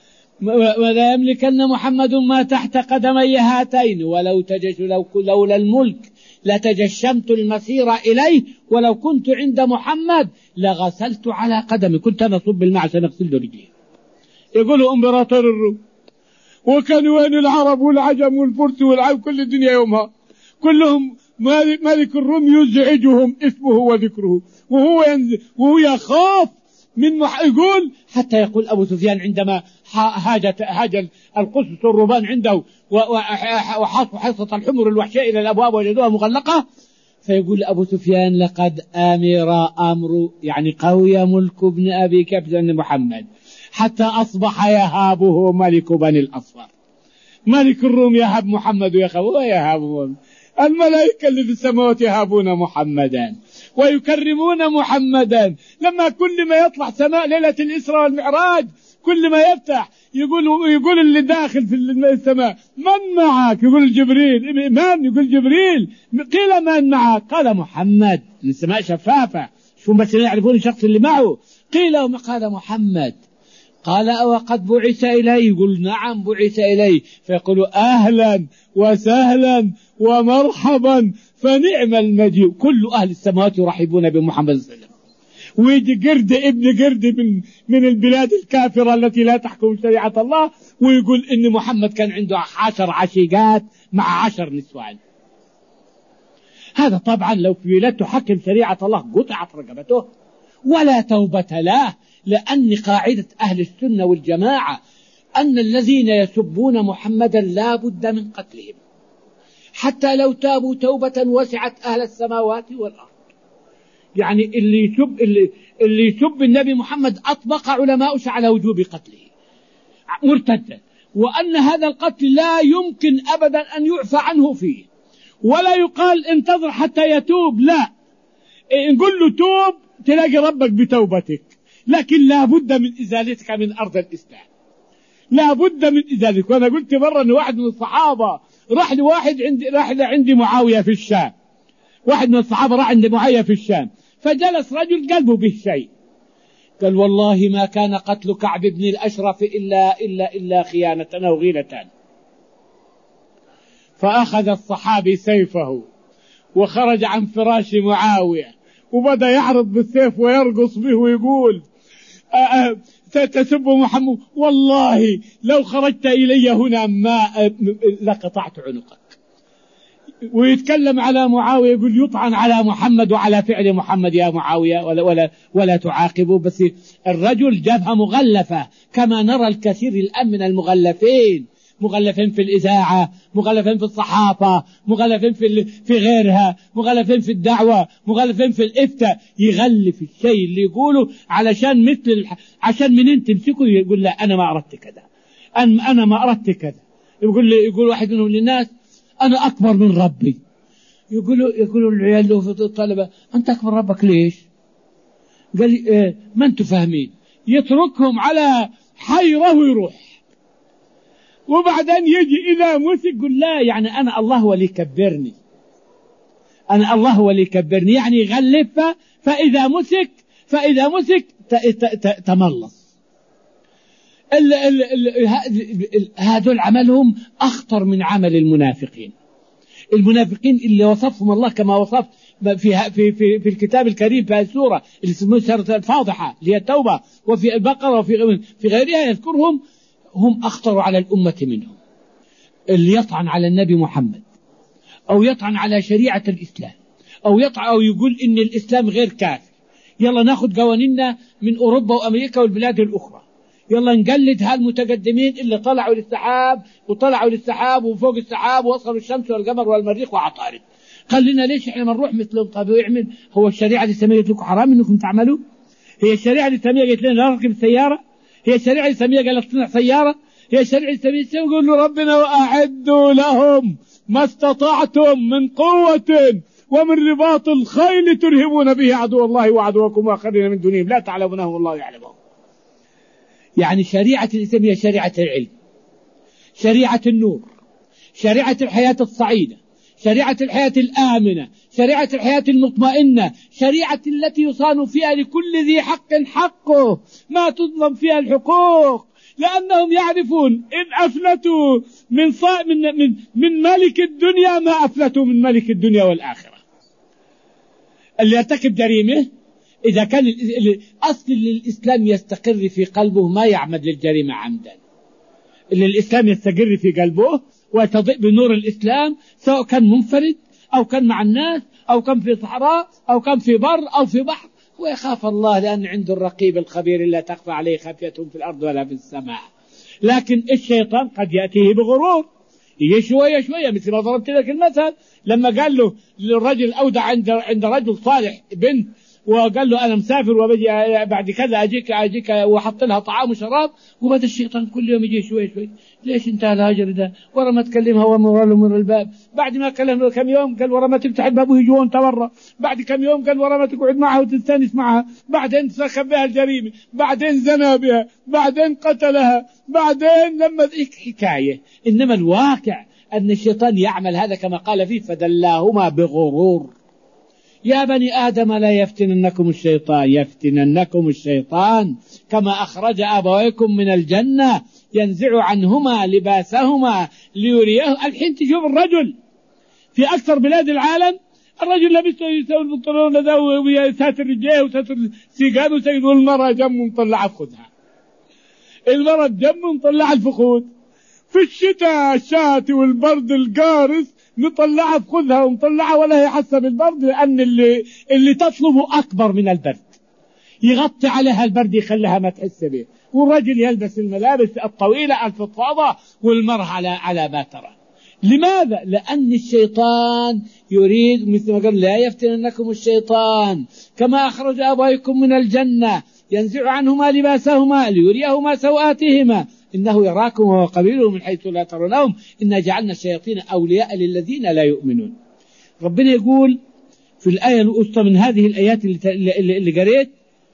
ولا يملكن محمد ما تحت قدمي هاتين ولو لولا الملك لتجشمت المسير إليه ولو كنت عند محمد لغسلت على قدمي كنت أنا صب الماء عشان أغسل رجلي. يقولوا امبراطور الروم وكانوا وين العرب والعجم والفرس والعرب كل الدنيا يومها كلهم ملك الروم يزعجهم اسمه وذكره وهو يخاف من يقول حتى يقول أبو سفيان عندما هاج القسس الرهبان عنده وحاصوا حصة الحمر الوحشاء إلى الأبواب وجدوها مغلقة فيقول أبو سفيان لقد أمر يعني قوي ملك ابن أبي كبش محمد حتى أصبح يهابه ملك بني الأصفر. ملك الروم يهاب محمد ويهاب الملائكة اللي في السماوات يهابون محمدا ويكرمون محمدا. لما كل ما يطلع سماء ليلة الإسراء والمعراج كل ما يفتح يقول اللي داخل في السماء من معك؟ يقول جبريل. من؟ يقول جبريل. قيل من معك؟ قال محمد. السماء شفافة شو بس يعرفون الشخص اللي معه. قيل قال محمد. قال وقد بعث إليه؟ يقول نعم بعث إليه. فيقول أهلا وسهلا ومرحبا فنعم المجيء. كل أهل السماوات يرحبون بمحمد صلى الله عليه وسلم. ويجي قرد ابن قرد من البلاد الكافرة التي لا تحكم شريعة الله ويقول إن محمد كان عنده 10 عشيقات مع 10 نسوان. هذا طبعا لو في بلاد تحكم شريعة الله قطعت رقبته ولا توبة له. لأن قاعدة أهل السنة والجماعة أن الذين يسبون محمدا لا بد من قتلهم حتى لو تابوا توبة وسعت أهل السماوات والأرض. يعني اللي يسب النبي محمد أطبق علماء على وجوب قتله مرتدا وأن هذا القتل لا يمكن أبدا أن يعفى عنه فيه ولا يقال انتظر حتى يتوب. لا نقول له توب تلاقي ربك بتوبتك لكن لا بد من إزالتك من أرض الإسلام. لا بد من إزالتك. وأنا قلت مرة أن واحد من الصحابة راح عندي معاوية في الشام. واحد من الصحابة راح عند معاوية في الشام فجلس رجل قلبه به شيء قال والله ما كان قتل كعب بن الأشرف إلا خيانة أو غيلتان. فأخذ الصحابي سيفه وخرج عن فراش معاوية وبدأ يعرض بالسيف ويرقص به ويقول تسب محمد والله لو خرجت إلي هنا ما لقطعت عنقك. ويتكلم على معاوية يقول يطعن على محمد وعلى فعل محمد يا معاوية ولا تعاقبه. بس الرجل جبهة مغلفة كما نرى الكثير الآن من المغلفين في الإذاعة مغلفين في الصحافة مغلفين في غيرها مغلفين في الدعوة مغلفين في الإفتاء يغلف الشيء اللي يقوله علشان عشان منين تمسكه يقول لا أنا ما أردت كذا أنا ما أردت كذا. يقول واحد منهم للناس أنا أكبر من ربي يقولوا العيال له في الطلبة: أنت أكبر ربك ليش؟ قال ما أنتم فاهمين، يتركهم على حيرة ويروح، وبعدين يجي إذا مسك يقول لا، يعني أنا الله هو اللي يكبرني، أنا الله هو اللي يكبرني، يعني يغلب، فإذا مسك تملص. هذول عملهم أخطر من عمل المنافقين. المنافقين اللي وصفهم الله كما وصف في الكتاب الكريم في السورة اللي اسمها سورة الفاضحة اللي هي التوبة، وفي البقرة وفي غيرها يذكرهم، هم أخطر على الأمة منهم. اللي يطعن على النبي محمد، أو يطعن على شريعة الإسلام، أو يقول إن الإسلام غير كافي، يلا ناخذ قوانيننا من أوروبا وأمريكا والبلاد الأخرى، يلا نقلد هالمتقدمين اللي طلعوا للسحاب وفوق السحاب ووصلوا الشمس والقمر والمريخ وعطارد، خلينا ليش احنا ما نروح مثلهم؟ طيب ويعمل هو الشريعة الإسلامية قالت لكم حرام انكم تعملوا؟ هي الشريعة الإسلامية قالت لنا لا نركب السيارة؟ هي الشريعة الإسلامية قالت تصنع سيارة؟ هي الشريعة الإسلامية يقول له ربنا: وأعدوا لهم ما استطعتم من قوة ومن رباط الخيل ترهبون به عدو الله وعدوكم وآخرين من دونهم لا تعلمونهم والله يعلمهم. يعني شريعة الإسلام هي شريعة العلم، شريعة النور، شريعة الحياة الصعيدة، شريعة الحياة الآمنة، شريعة الحياة المطمئنة، شريعة التي يصان فيها لكل ذي حق حقه، ما تظلم فيها الحقوق، لأنهم يعرفون إن أفلتوا من ملك الدنيا ما أفلتوا من ملك الدنيا والآخرة. اللي يرتكب جريمة إذا كان أصل الإسلام يستقر في قلبه ما يعمد للجريمة عمدا. اللي الإسلام يستقر في قلبه وتضيء بنور الإسلام، سواء كان منفرد أو كان مع الناس أو كان في صحراء أو كان في بر أو في بحر، ويخاف الله لأن عنده الرقيب الخبير لا تخفى عليه خافية في الأرض ولا في السماء. لكن الشيطان قد يأتيه بغرور، يجي شوية شوية، مثل ما ضربت لك المثل لما قال له للرجل أودع عند رجل صالح بنت، وقال له أنا مسافر وبجي بعد كذا أجيك وحط لها طعام وشراب، وبدأ الشيطان كل يوم يجي شوي شوي: ليش انت الهاجر ده؟ ورا ما تكلمها ومر له من الباب، بعد ما كلمه كم يوم قال ورا ما تفتح الباب ويجي وانت برا، بعد كم يوم قال ورا ما تقعد معها وتستانس معها، بعدين سخب بها الجريمة، بعدين زنى بها، بعدين قتلها، بعدين لما ذيك حكاية. إنما الواقع أن الشيطان يعمل هذا كما قال فيه: فدلاهما بغرور. يا بني آدم لا يفتننكم الشيطان كما أخرج أبويكم من الجنة ينزع عنهما لباسهما ليريه. الحين تشوف الرجل في أكثر بلاد العالم، الرجل لبسه يسوي البنطلون ذا ويساتر رجليه وساتر سيقان وسيد، والمرأة جم مطلعة فخذها، المرأة جم مطلعة الفخذ في الشتاء الشاتي والبرد القارس، مطلعها بخذها ومطلعها ولا هي حاسة بالبرد، لأن اللي تطلبه أكبر من البرد، يغطي عليها البرد يخليها ما تحس به. والرجل يلبس الملابس الطويلة الفضفاضة والمرأة على ما ترى. لماذا؟ لأن الشيطان يريد، مثل ما قال: لا يفتننكم الشيطان كما أخرج أبويكم من الجنة ينزع عنهما لباسهما ليريهما سوآتهما إنه يراكم وهو قبيله من حيث لا ترونهم إنا جعلنا الشياطين أولياء للذين لا يؤمنون. ربنا يقول في الآية الوسطى من هذه الآيات اللي قريت: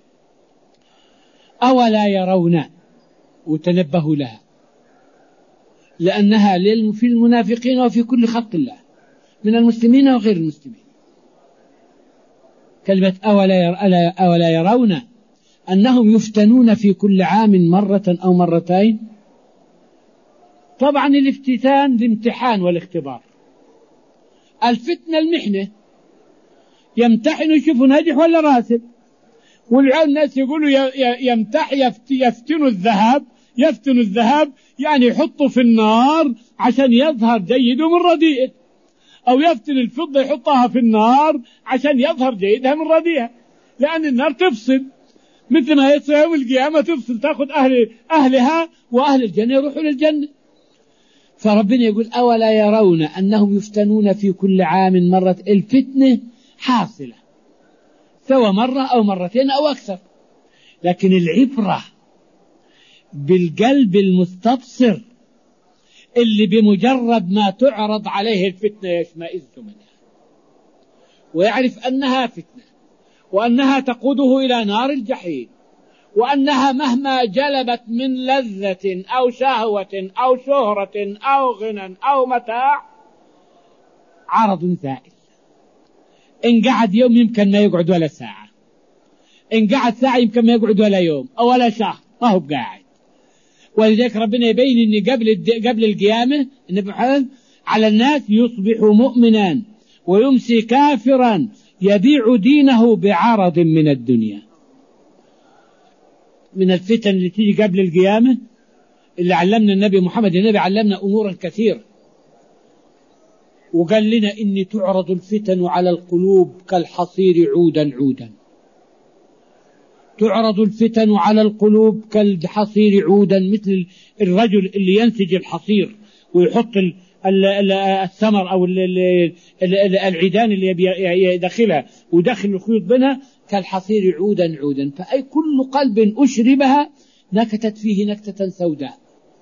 أولا يرون، وتنبهوا لها لأنها في المنافقين وفي كل خلق الله من المسلمين وغير المسلمين. كلمة أولا يرون أنهم يفتنون في كل عام مرة أو مرتين. طبعا الافتتان الامتحان والاختبار، الفتنة المحنة، يمتحن يشوفوا ناجح ولا راسب. والناس يقولوا يفتن الذهب يعني يحطه في النار عشان يظهر جيده من رديئه، أو يفتن الفضة يحطها في النار عشان يظهر جيدها من رديئها، لأن النار تفصل، مثل ما يصير يوم القيامة تفصل، تأخذ أهلها وأهل الجنة يروحوا للجنة. فربنا يقول: أولا يرون أنهم يفتنون في كل عام مرة. الفتنة حاصلة سواء مرة أو مرتين أو أكثر، لكن العبرة بالقلب المستبصر اللي بمجرد ما تعرض عليه الفتنة يشمئز منها. ويعرف أنها فتنة، وأنها تقوده إلى نار الجحيم، وأنها مهما جلبت من لذة أو شهوة أو شهرة أو غنى أو متاع عرض زائل. إن قعد يوم يمكن ما يقعد ولا ساعة، إن قعد ساعة يمكن ما يقعد ولا يوم أو ولا شهر، ما هو قاعد. ولذلك ربنا يبين أن قبل القيامة النبي محمد على الناس يصبح مؤمنا ويمسي كافرا يبيع دينه بعرض من الدنيا. من الفتن اللي تيجي قبل القيامة اللي علمنا النبي محمد، النبي علمنا أمورا كثيرة، وقال لنا إني تعرض الفتن على القلوب كالحصير عودا عودا. تعرض الفتن على القلوب كالحصير عودا، مثل الرجل اللي ينسج الحصير ويحط الثمر أو العيدان اللي يدخلها ويدخل الخيوط بينها، كالحصير عودا عودا. فأي كل قلب أشربها نكتت فيه نكتة سوداء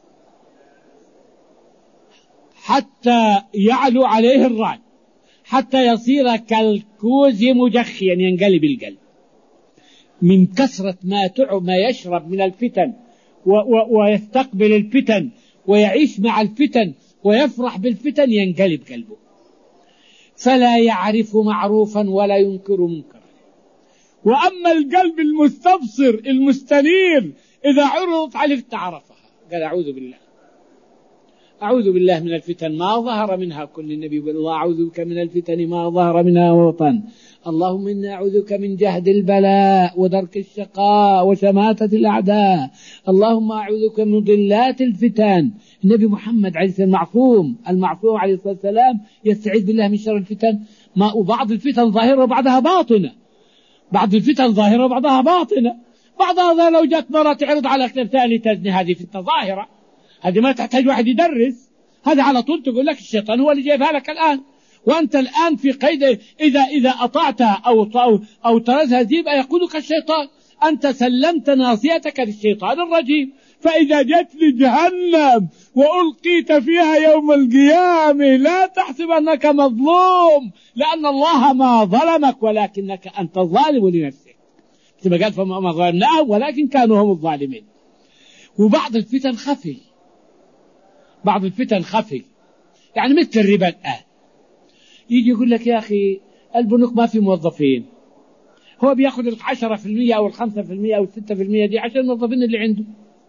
حتى يعلو عليه الرعد، حتى يصير كالكوز مجخيا ينقلب القلب من كثرة ما يشرب من الفتن ويستقبل الفتن ويعيش مع الفتن ويفرح بالفتن، ينقلب قلبه فلا يعرف معروفا ولا ينكر منكرا. وأما القلب المستبصر المستنير إذا عرضت عليه عرفها، قال أعوذ بالله من الفتن ما ظهر منها، كل النبي يقول الله أعوذ بك من الفتن ما ظهر منها وطن. اللهم إنا أعوذ بك من جهد البلاء ودرك الشقاء وشماتة الأعداء. اللهم أعوذ بك من ضلات الفتن. النبي محمد عليه السلام المعصوم عليه الصلاة والسلام يستعيذ بالله من شر الفتن. وبعض الفتن ظاهرة وبعضها باطنة، بعضها لو جاءت مرة تعرض على كتاب لتزني، هذه فتنة ظاهرة، هذه ما تحتاج واحد يدرس، هذا على طول تقول لك الشيطان هو اللي جايبها لك الآن، وأنت الآن في قيد إذا أطعتها أو تركتها يبقى يقودك الشيطان، أنت سلمت ناصيتك للشيطان الرجيم. فإذا جت لجهنم وألقيت فيها يوم القيامة لا تحسب أنك مظلوم، لأن الله ما ظلمك ولكنك أنت الظالم لنفسك، كما قال فما ظلمناهم ولكن كانوا هم الظالمين. وبعض الفتن خفي، يعني مثل الربا الآن، يجي يقول لك يا أخي البنوك ما في موظفين، هو بيأخذ 10% أو 5% أو 6% دي عشان الموظفين اللي عنده،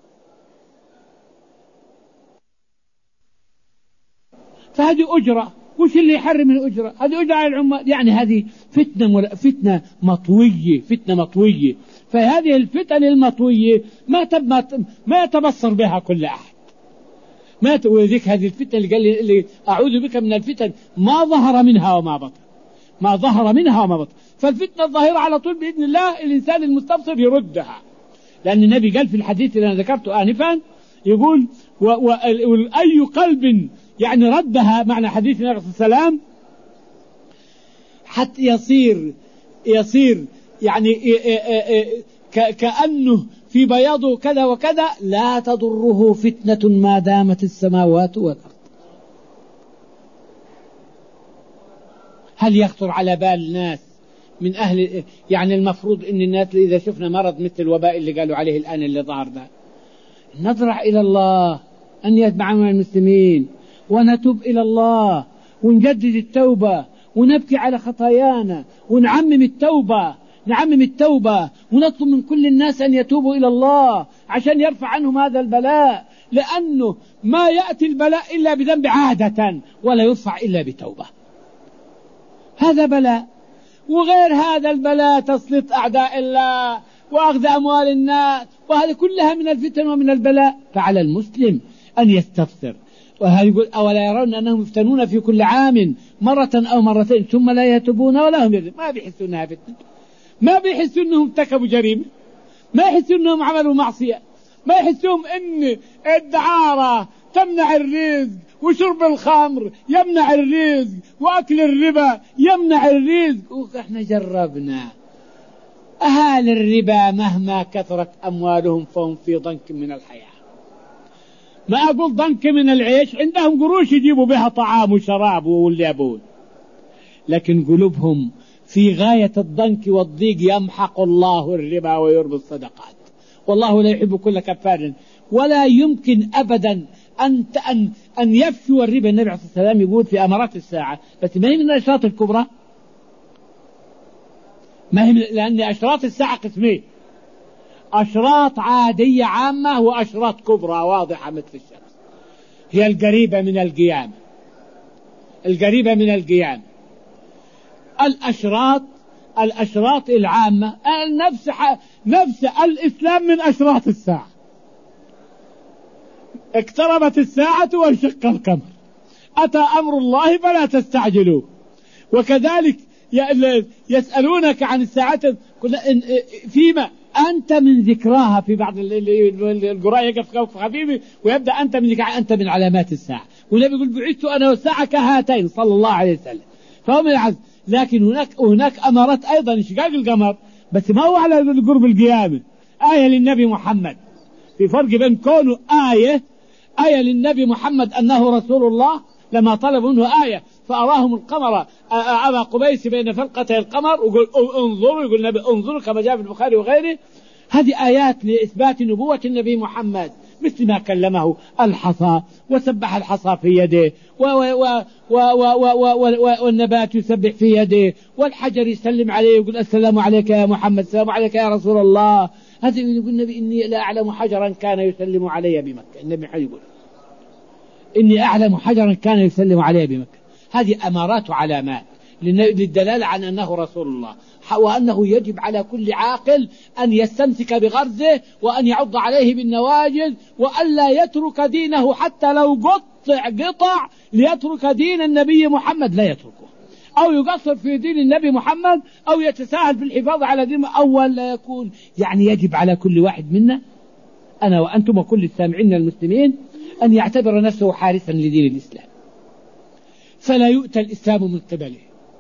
فهذه أجرة. وش اللي يحرم الأجرة؟ هذه أجرة على العمال، يعني هذه فتنة مطوية. فهذه الفتن المطوية ما يتبصر بها كل أحد. ما وذيك هذه الفتنة اللي قال لي أعوذ بك من الفتن ما ظهر منها وما بطن. فالفتنة الظاهرة على طول بإذن الله الإنسان المستبصر يردها، لأن النبي قال في الحديث اللي أنا ذكرته آنفا يقول أي قلب يعني ردها، معنى حديث النبي صلى الله عليه وسلم حتى يصير يعني كأنه في بياضه كذا وكذا، لا تضره فتنة ما دامت السماوات والأرض. هل يخطر على بال الناس من أهل، يعني المفروض أن الناس إذا شفنا مرض مثل الوباء اللي قالوا عليه الآن اللي ظهر ده، نضرع إلى الله أن يتبعنا المسلمين ونتوب إلى الله ونجدد التوبة ونبكي على خطايانا ونعمم التوبة ونطلب من كل الناس أن يتوبوا إلى الله عشان يرفع عنهم هذا البلاء، لأنه ما يأتي البلاء إلا بذنب عادة ولا يرفع إلا بتوبة. هذا بلاء، وغير هذا البلاء تسلط أعداء الله وأخذ أموال الناس، وهذه كلها من الفتن ومن البلاء. فعلى المسلم أن يستبصر. وهذا يقول أولا يرون أنهم يفتنون في كل عام مرة أو مرتين ثم لا يتوبون ولا هم يتوبون. ما بيحسوا أنها فتنة، ما بيحسوا أنهم ارتكبوا جريمة، ما يحسوا أنهم عملوا معصية، ما يحسوا أن الدعارة تمنع الرزق وشرب الخمر يمنع الرزق وأكل الربا يمنع الرزق. وإحنا جربنا أهالي الربا مهما كثرت أموالهم فهم في ضنك من الحياة، ما أقول ضنك من العيش، عندهم قروش يجيبوا بها طعام وشراب واللي يبون، لكن قلوبهم في غاية الضنك والضيق يمحق الله الربا ويربي الصدقات، والله لا يحب كل كفار. ولا يمكن أبدا أن يفشو الربا. النبي عليه الصلاة والسلام يقول في أمارات الساعة، بس ما هي من الأشراط الكبرى، ما هي لأن أشراط الساعة قسمين: أشراط عادية عامة وأشراط كبرى واضحة مثل الشمس، هي القريبة من القيامة. القريبة من القيامة الأشراط العامة نفس الإسلام من أشراط الساعة. اقتربت الساعة وانشق القمر، أتى أمر الله فلا تستعجلوه. وكذلك يسألونك عن الساعة فيما أنت من ذكراها. في بعض القراء يقف خفيف ويبدأ أنت من ذكراها، أنت من علامات الساعة. والنبي يقول بعثت أنا والساعة كهاتين صلى الله عليه وسلم، فهو من العزم. لكن هناك أمارات أيضا انشقاق القمر، بس ما هو على قرب القيامة. آية للنبي محمد، في فرق بين كونه آية للنبي محمد أنه رسول الله، لما طلبوا منه آية فأراهم القمر أبا قبيس بين فرقتي القمر، ويقول انظروا، يقول النبي انظروا كما جاء في البخاري وغيره. هذه آيات لإثبات نبوة النبي محمد، مثل ما كلمه الحصى وسبح الحصى في يده والنبات يسبح في يده والحجر يسلم عليه ويقول السلام عليك يا محمد، السلام عليك يا رسول الله. هذا يقول النبي إني لا أعلم حجرا كان يسلم علي بمكة. النبي يقول إني أعلم حجرا كان يسلم علي بمكة. هذه أمارات وعلامات للدلالة على أنه رسول الله، وأنه يجب على كل عاقل أن يستمسك بغرزه وأن يعض عليه بالنواجذ، وأن لا يترك دينه حتى لو قطع ليترك دين النبي محمد لا يتركه، أو يقصر في دين النبي محمد، أو يتساهل في الحفاظ على دين أول لا يكون. يعني يجب على كل واحد منا، أنا وأنتم وكل السامعين المسلمين، أن يعتبر نفسه حارسا لدين الإسلام، فلا يؤتى الإسلام من قبله،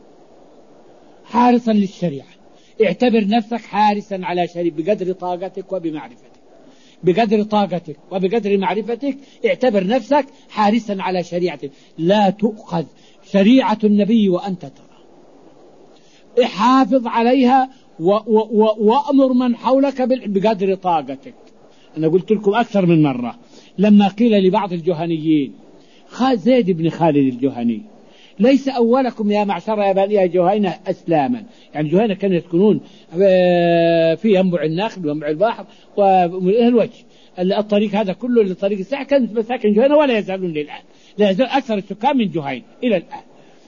حارسا للشريعة. اعتبر نفسك حارسا على شريعة بقدر طاقتك وبمعرفتك، بقدر طاقتك وبقدر معرفتك اعتبر نفسك حارسا على شريعتك. لا تؤخذ شريعة النبي وأنت ترى، احافظ عليها وأمر من حولك بقدر طاقتك. أنا قلت لكم أكثر من مرة لما قيل لبعض الجهنيين، زيد بن خالد الجهني: ليس أولكم يا معشر يا بني جهينة أسلاما. يعني جهينة كانوا يسكنون في ينبع النخل وينبع البحر والوجه، الطريق هذا كله لطريق الساعة، كانت مساكن جهينة ولا يزالون للآن، لا يزال أكثر السكان من جهينة إلى الآن.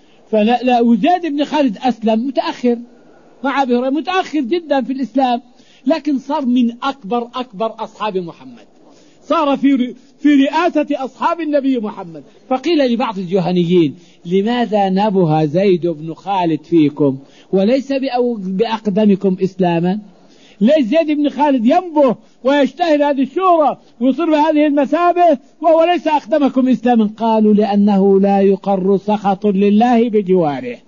فلا وزيد بن خالد أسلم متأخر مع أبي هريرة، متأخر جدا في الإسلام، لكن صار من أكبر أصحاب محمد، صار في رئاسة أصحاب النبي محمد. فقيل لبعض الجهنيين: لماذا نبه زيد بن خالد فيكم وليس بأقدمكم إسلاما؟ ليس زيد بن خالد ينبه ويشتهر هذه الشورى ويصير بهذه المثابة وهو ليس أقدمكم إسلاما؟ قالوا: لأنه لا يقر سخط لله بجواره.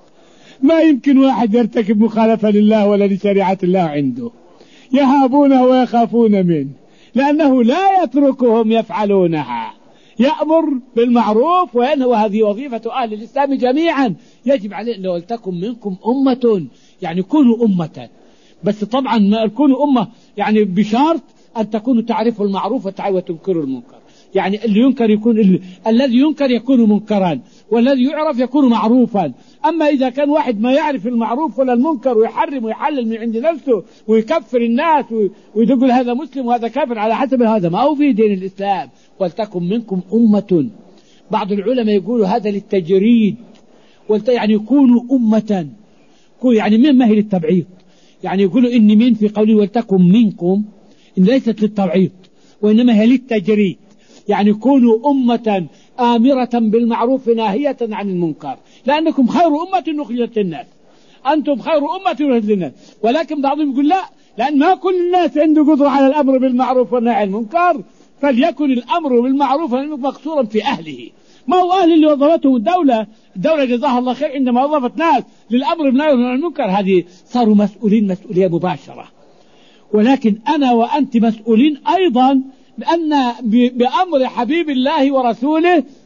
ما يمكن واحد يرتكب مخالفة لله ولا لشريعة الله عنده، يهابونه ويخافون منه، لأنه لا يتركهم يفعلونها، يأمر بالمعروف وينهى. وهذه وظيفة أهل الإسلام جميعا. يجب عليه لو لتكن منكم أمة، يعني كونوا أمة، بس طبعا ما يكونوا أمة يعني بشرط أن تكونوا تعرفوا المعروف وتنكروا المنكر. يعني اللي ينكر يكون الذي ينكر يكون منكرا، والذي يعرف يكون معروفا. أما إذا كان واحد ما يعرف المعروف ولا المنكر ويحرم ويحلل من عند نفسه ويكفر الناس ويقول هذا مسلم وهذا كافر على حسب هذا، ما هو في دين الإسلام. ولتكن منكم أمة. بعض العلماء يقولوا هذا للتجريد، يعني يكونوا أمة، يعني ما هي للتبعيض. يعني يقولوا إن من في قوله ولتكن منكم إن ليست للتبعيض وإنما هي للتجريد، يعني كونوا أمة آمرة بالمعروف ناهية عن المنكر، لأنكم خير أمة أخرجت للناس، أنتم خير أمة أخرجت للناس. ولكن بعضهم يقول لا، لأن ما كل الناس عنده قدرة على الأمر بالمعروف والنهي عن المنكر، فليكن الأمر بالمعروف مقصورا في أهله. ما هو أهل اللي وظفتهم الدولة جزاها الله خير عندما وظفت ناس للأمر بالمعروف والنهي عن المنكر، هذه صاروا مسؤولين مسؤولية مباشرة. ولكن أنا وأنت مسؤولين أيضا بأن بأمر حبيب الله ورسوله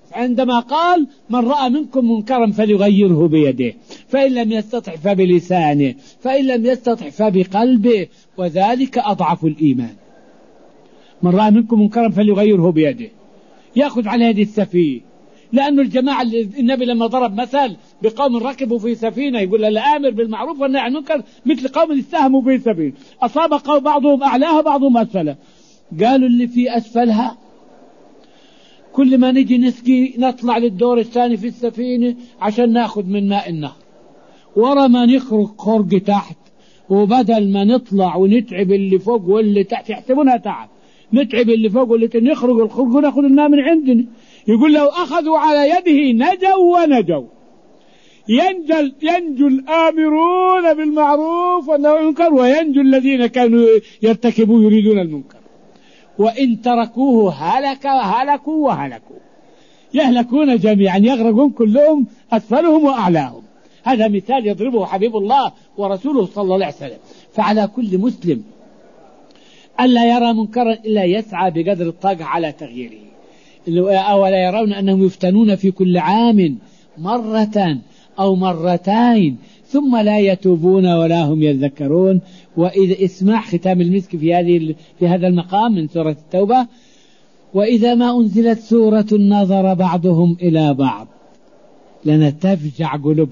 عندما قال من رأى منكم منكرا فليغيره بيده، فإن لم يستطع فبلسانه، فإن لم يستطع فبقلبه، وذلك أضعف الإيمان. من رأى منكم منكرا فليغيره بيده، يأخذ على هذه السفيه، لأن الجماعة النبي لما ضرب مثل بقوم ركبوا في سفينة يقول لا آمر بالمعروف والنهي عن المنكر مثل قوم استهموا في سفينة أصاب قوم بعضهم أعلاها بعضهم أسفلها. قالوا اللي في أسفلها كل ما نجي نسقي نطلع للدور الثاني في السفينة عشان ناخذ من ماء النهر، ورا ما نخرج خرج تحت، وبدل ما نطلع ونتعب اللي فوق واللي تحت يحسبونها تعب، نتعب اللي فوق واللي تحت، نخرج الخرج وناخذ الماء من عندنا. يقول لو أخذوا على يده نجوا ونجوا. ينجو الآمرون بالمعروف والنهي عن المنكر، وينجو الذين كانوا يرتكبون يريدون المنكر، وإن تركوه هلكوا يهلكون جميعا، يغرقون كلهم أسفلهم وأعلاهم. هذا مثال يضربه حبيب الله ورسوله صلى الله عليه وسلم. فعلى كل مسلم ألا يرى منكرا إلا يسعى بقدر الطاقة على تغييره. أولا يرون أنهم يفتنون في كل عام مرة أو مرتين ثم لا يتوبون ولا هم يذكرون. وإذا اسمع ختام المسك في هذا المقام من سورة التوبة: وإذا ما أنزلت سورة نظر بعضهم إلى بعض لنتفجع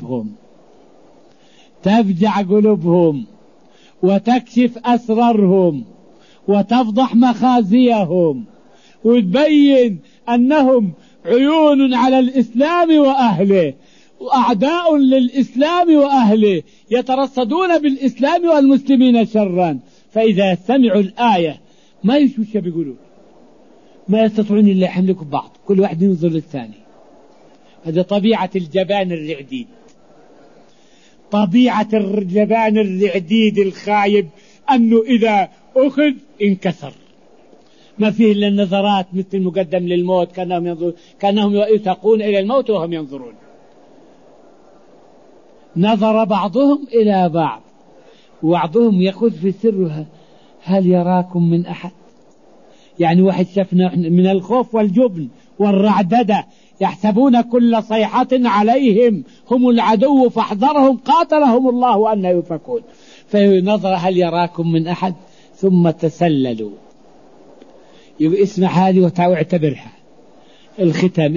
قلوبهم وتكشف أسرارهم وتفضح مخازيهم، وتبين أنهم عيون على الإسلام وأهله وأعداء للإسلام وأهله، يترصدون بالإسلام والمسلمين شرا. فإذا سمعوا الآية ما يشوش بيقولون، ما يستطيعون إلا يحملكوا بعض، كل واحد ينظر للثاني. هذا طبيعة الجبان الرعديد، طبيعة الجبان الرعديد الخايب، أنه إذا أخذ انكسر، ما فيه إلا النظرات مثل المقدم للموت، كأنهم يتقون إلى الموت وهم ينظرون. نظر بعضهم إلى بعض، وبعضهم يقول في سرها: هل يراكم من أحد؟ يعني واحد شفنا من الخوف والجبن والرعددة، يحسبون كل صيحة عليهم هم العدو فاحذرهم قاتلهم الله أن يفكون. فنظر: هل يراكم من أحد؟ ثم تسللوا. يبقى اسمع هذه واعتبرها الختام،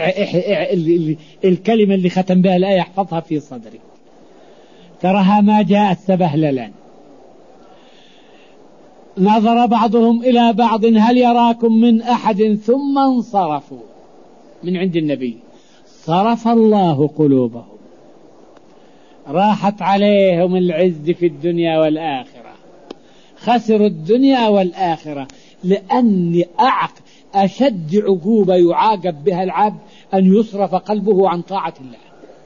الكلمة اللي ختم بها الآية احفظها في صدرك، ترها ما جاءت سبهللا. نظر بعضهم إلى بعض: هل يراكم من أحد؟ ثم انصرفوا من عند النبي، صرف الله قلوبهم، راحت عليهم العز في الدنيا والآخرة، خسروا الدنيا والآخرة. لأن أشد عقوبة يعاقب بها العبد أن يصرف قلبه عن طاعة الله.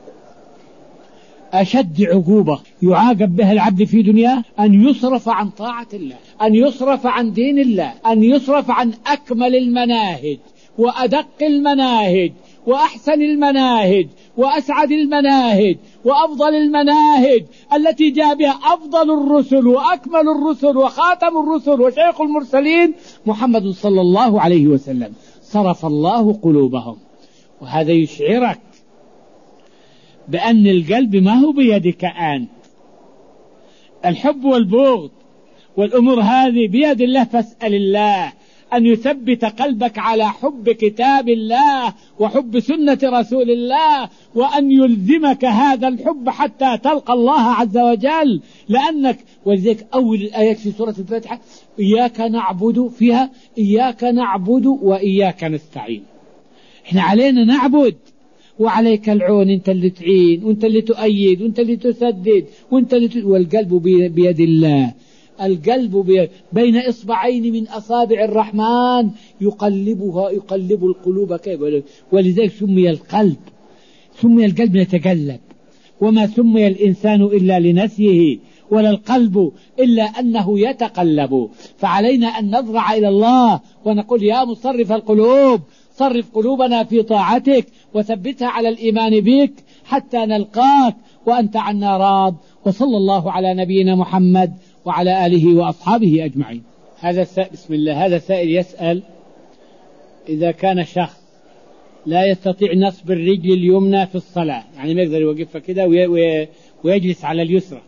أشد عقوبة يعاقب بها العبد في دنياه أن يصرف عن طاعة الله، أن يصرف عن دين الله، أن يصرف عن أكمل المناهج وأدق المناهج وأحسن المناهج وأسعد المناهج وأفضل المناهج التي جاء بها أفضل الرسل وأكمل الرسل وخاتم الرسل وشيخ المرسلين محمد صلى الله عليه وسلم. صرف الله قلوبهم. وهذا يشعرك بأن القلب ما هو بيدك أنت، الحب والبغض والأمور هذه بيد الله. فاسأل الله أن يثبت قلبك على حب كتاب الله وحب سنة رسول الله، وأن يلزمك هذا الحب حتى تلقى الله عز وجل. لأنك ولذلك أول الآيات في سورة الفاتحة إياك نعبد، فيها إياك نعبد وإياك نستعين. إحنا علينا نعبد وعليك العون، أنت اللي تعين وأنت اللي تؤيد وأنت اللي تسدد وأنت اللي والقلب بيد الله. القلب بين إصبعين من أصابع الرحمن يقلب القلوب كيف. ولذلك سمي القلب يتقلب، وما سمي الإنسان إلا لنسيه، ولا القلب إلا أنه يتقلب. فعلينا أن نضرع إلى الله ونقول: يا مصرف القلوب صرف قلوبنا في طاعتك وثبتها على الإيمان بك حتى نلقاك وأنت عنا راض. وصلى الله على نبينا محمد وعلى آله وأصحابه بسم الله. هذا سائل يسأل: إذا كان شخص لا يستطيع نصب الرجل اليمنى في الصلاة، يعني ما يقدر يوقفها كده ويجلس على اليسرى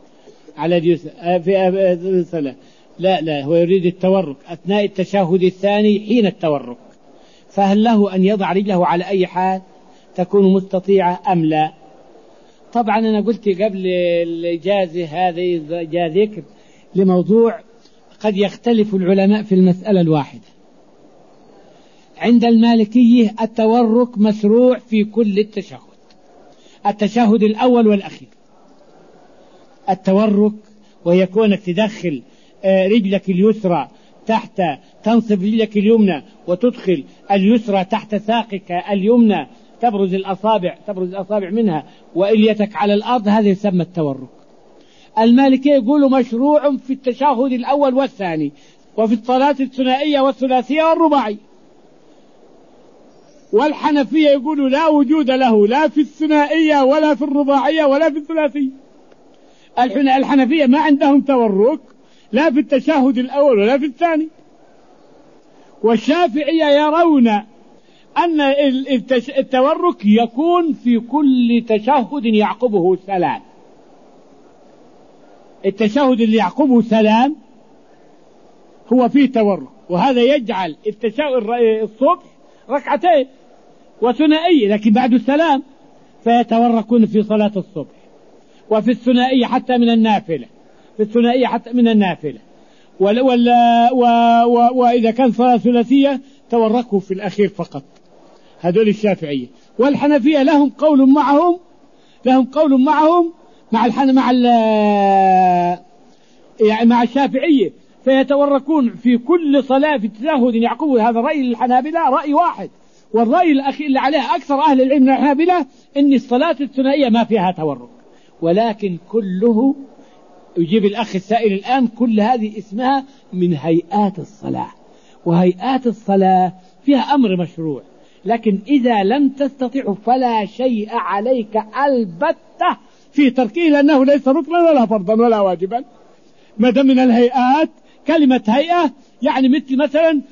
في الصلاة. لا، هو يريد التورك أثناء التشهد الثاني حين التورك، فهل له أن يضع رجله على أي حال تكون مستطيعة أم لا؟ طبعا أنا قلت قبل الإجازة هذه جاء ذكر لموضوع قد يختلف العلماء في المسألة الواحدة. عند المالكية التورك مشروع في كل التشهد الأول والأخير. التورك وهي كونك تدخل رجلك اليسرى تحت، تنصب رجلك اليمنى وتدخل اليسرى تحت ساقك اليمنى، تبرز الأصابع منها وإليتك على الأرض، هذا يسمى التورك. المالكية يقولوا مشروع في التشهد الأول والثاني، وفي الصلاة الثنائية والثلاثية والرباعية. والحنفية يقولوا لا وجود له لا في الثنائية ولا في الرباعية ولا في الثلاثية. الحنفية ما عندهم تورك لا في التشهد الأول ولا في الثاني. والشافعية يرون أن التورك يكون في كل تشهد يعقبه سلام. التشهد اللي يعقبه سلام هو فيه تورك، وهذا يجعل الصبح ركعتين وثنائية لكن بعد السلام، فيتوركون في صلاة الصبح وفي الثنائية حتى من النافلة، وإذا كان صلاة ثلاثية توركوا في الأخير فقط. هذول الشافعية. والحنفية لهم قول معهم مع الشافعية، فيتوركون في كل صلاة في التشهد يعقبه. هذا رأي الحنابلة رأي واحد، والرأي الأخير اللي عليه أكثر أهل العلم من الحنابلة إن الصلاة الثنائية ما فيها تورك. ولكن كله يجيب الأخ السائل الآن، كل هذه اسمها من هيئات الصلاة، وهيئات الصلاة فيها أمر مشروع. لكن إذا لم تستطع فلا شيء عليك البتة في تركه، لأنه ليس ركنا ولا فرضا ولا واجبا. ماذا من الهيئات؟ كلمة هيئة يعني مثلا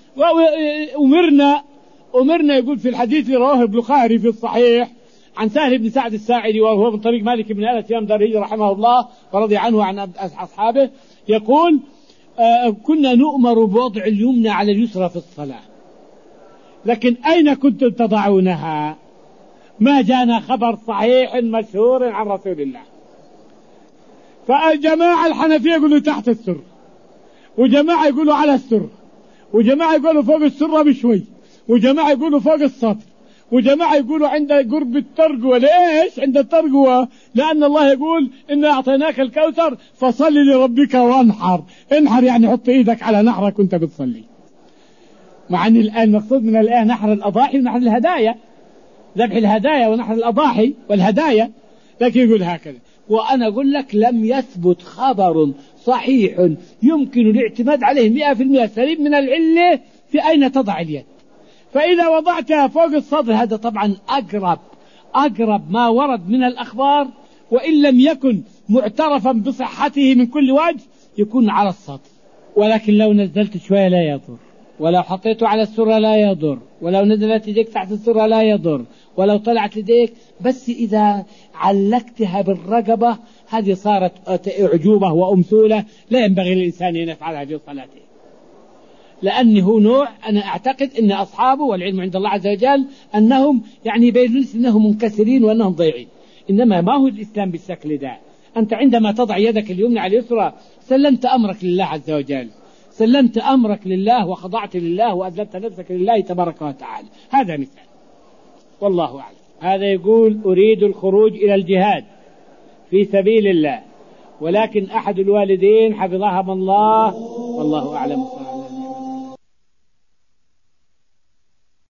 أمرنا يقول في الحديث اللي رواه البخاري في الصحيح عن سهل بن سعد الساعدي، وهو من طريق مالك بن أنس إمام دار الهجرة رحمه الله ورضي عنه عن أصحابه، يقول كنا نؤمر بوضع اليمنى على اليسرى في الصلاة، لكن أين كنتم تضعونها؟ ما جانا خبر صحيح مشهور عن رسول الله. فالجماعة الحنفية يقولوا تحت السر، وجماعة يقولوا على السر، وجماعة يقولوا فوق السرة بشوي، وجماعة يقولوا فوق السطر، وجماعة يقولوا عند قرب الترقوة. ليش عند الترقوة؟ لأن الله يقول إنا أعطيناك الكوثر فصل لربك وانحر. انحر يعني حط إيدك على نحرك وانت بتصلي. مع أن الآن مقصود من الآن نحر الأضاحي ونحر الهدايا، ذبح الهدايا ونحر الأضاحي والهدايا، لكن يقول هكذا. وأنا أقول لك لم يثبت خبر صحيح يمكن الاعتماد عليه 100% سليم من العلة في أين تضع اليد. فإذا وضعتها فوق الصدر هذا طبعا أقرب ما ورد من الأخبار، وإن لم يكن معترفا بصحته من كل وجه يكون على الصدر. ولكن لو نزلت شوية لا يضر، ولو حطيته على السرة لا يضر، ولو نزلت يديك تحت السرة لا يضر، ولو طلعت يديك. بس إذا علقتها بالرقبة هذه صارت أعجوبة وأمثولة، لا ينبغي للإنسان أن يفعلها في صلاته، لأنه نوع أنا أعتقد أن أصحابه والعلم عند الله عز وجل أنهم يعني يبينون أنهم منكسرين وأنهم ضيعين. إنما ما هو الإسلام بالشكل ده. أنت عندما تضع يدك اليمنى على اليسرى سلمت أمرك لله عز وجل، سلمت أمرك لله وخضعت لله وأذلت نفسك لله تبارك وتعالى. هذا مثال والله أعلم. هذا يقول أريد الخروج إلى الجهاد في سبيل الله، ولكن أحد الوالدين حفظهم الله والله أعلم.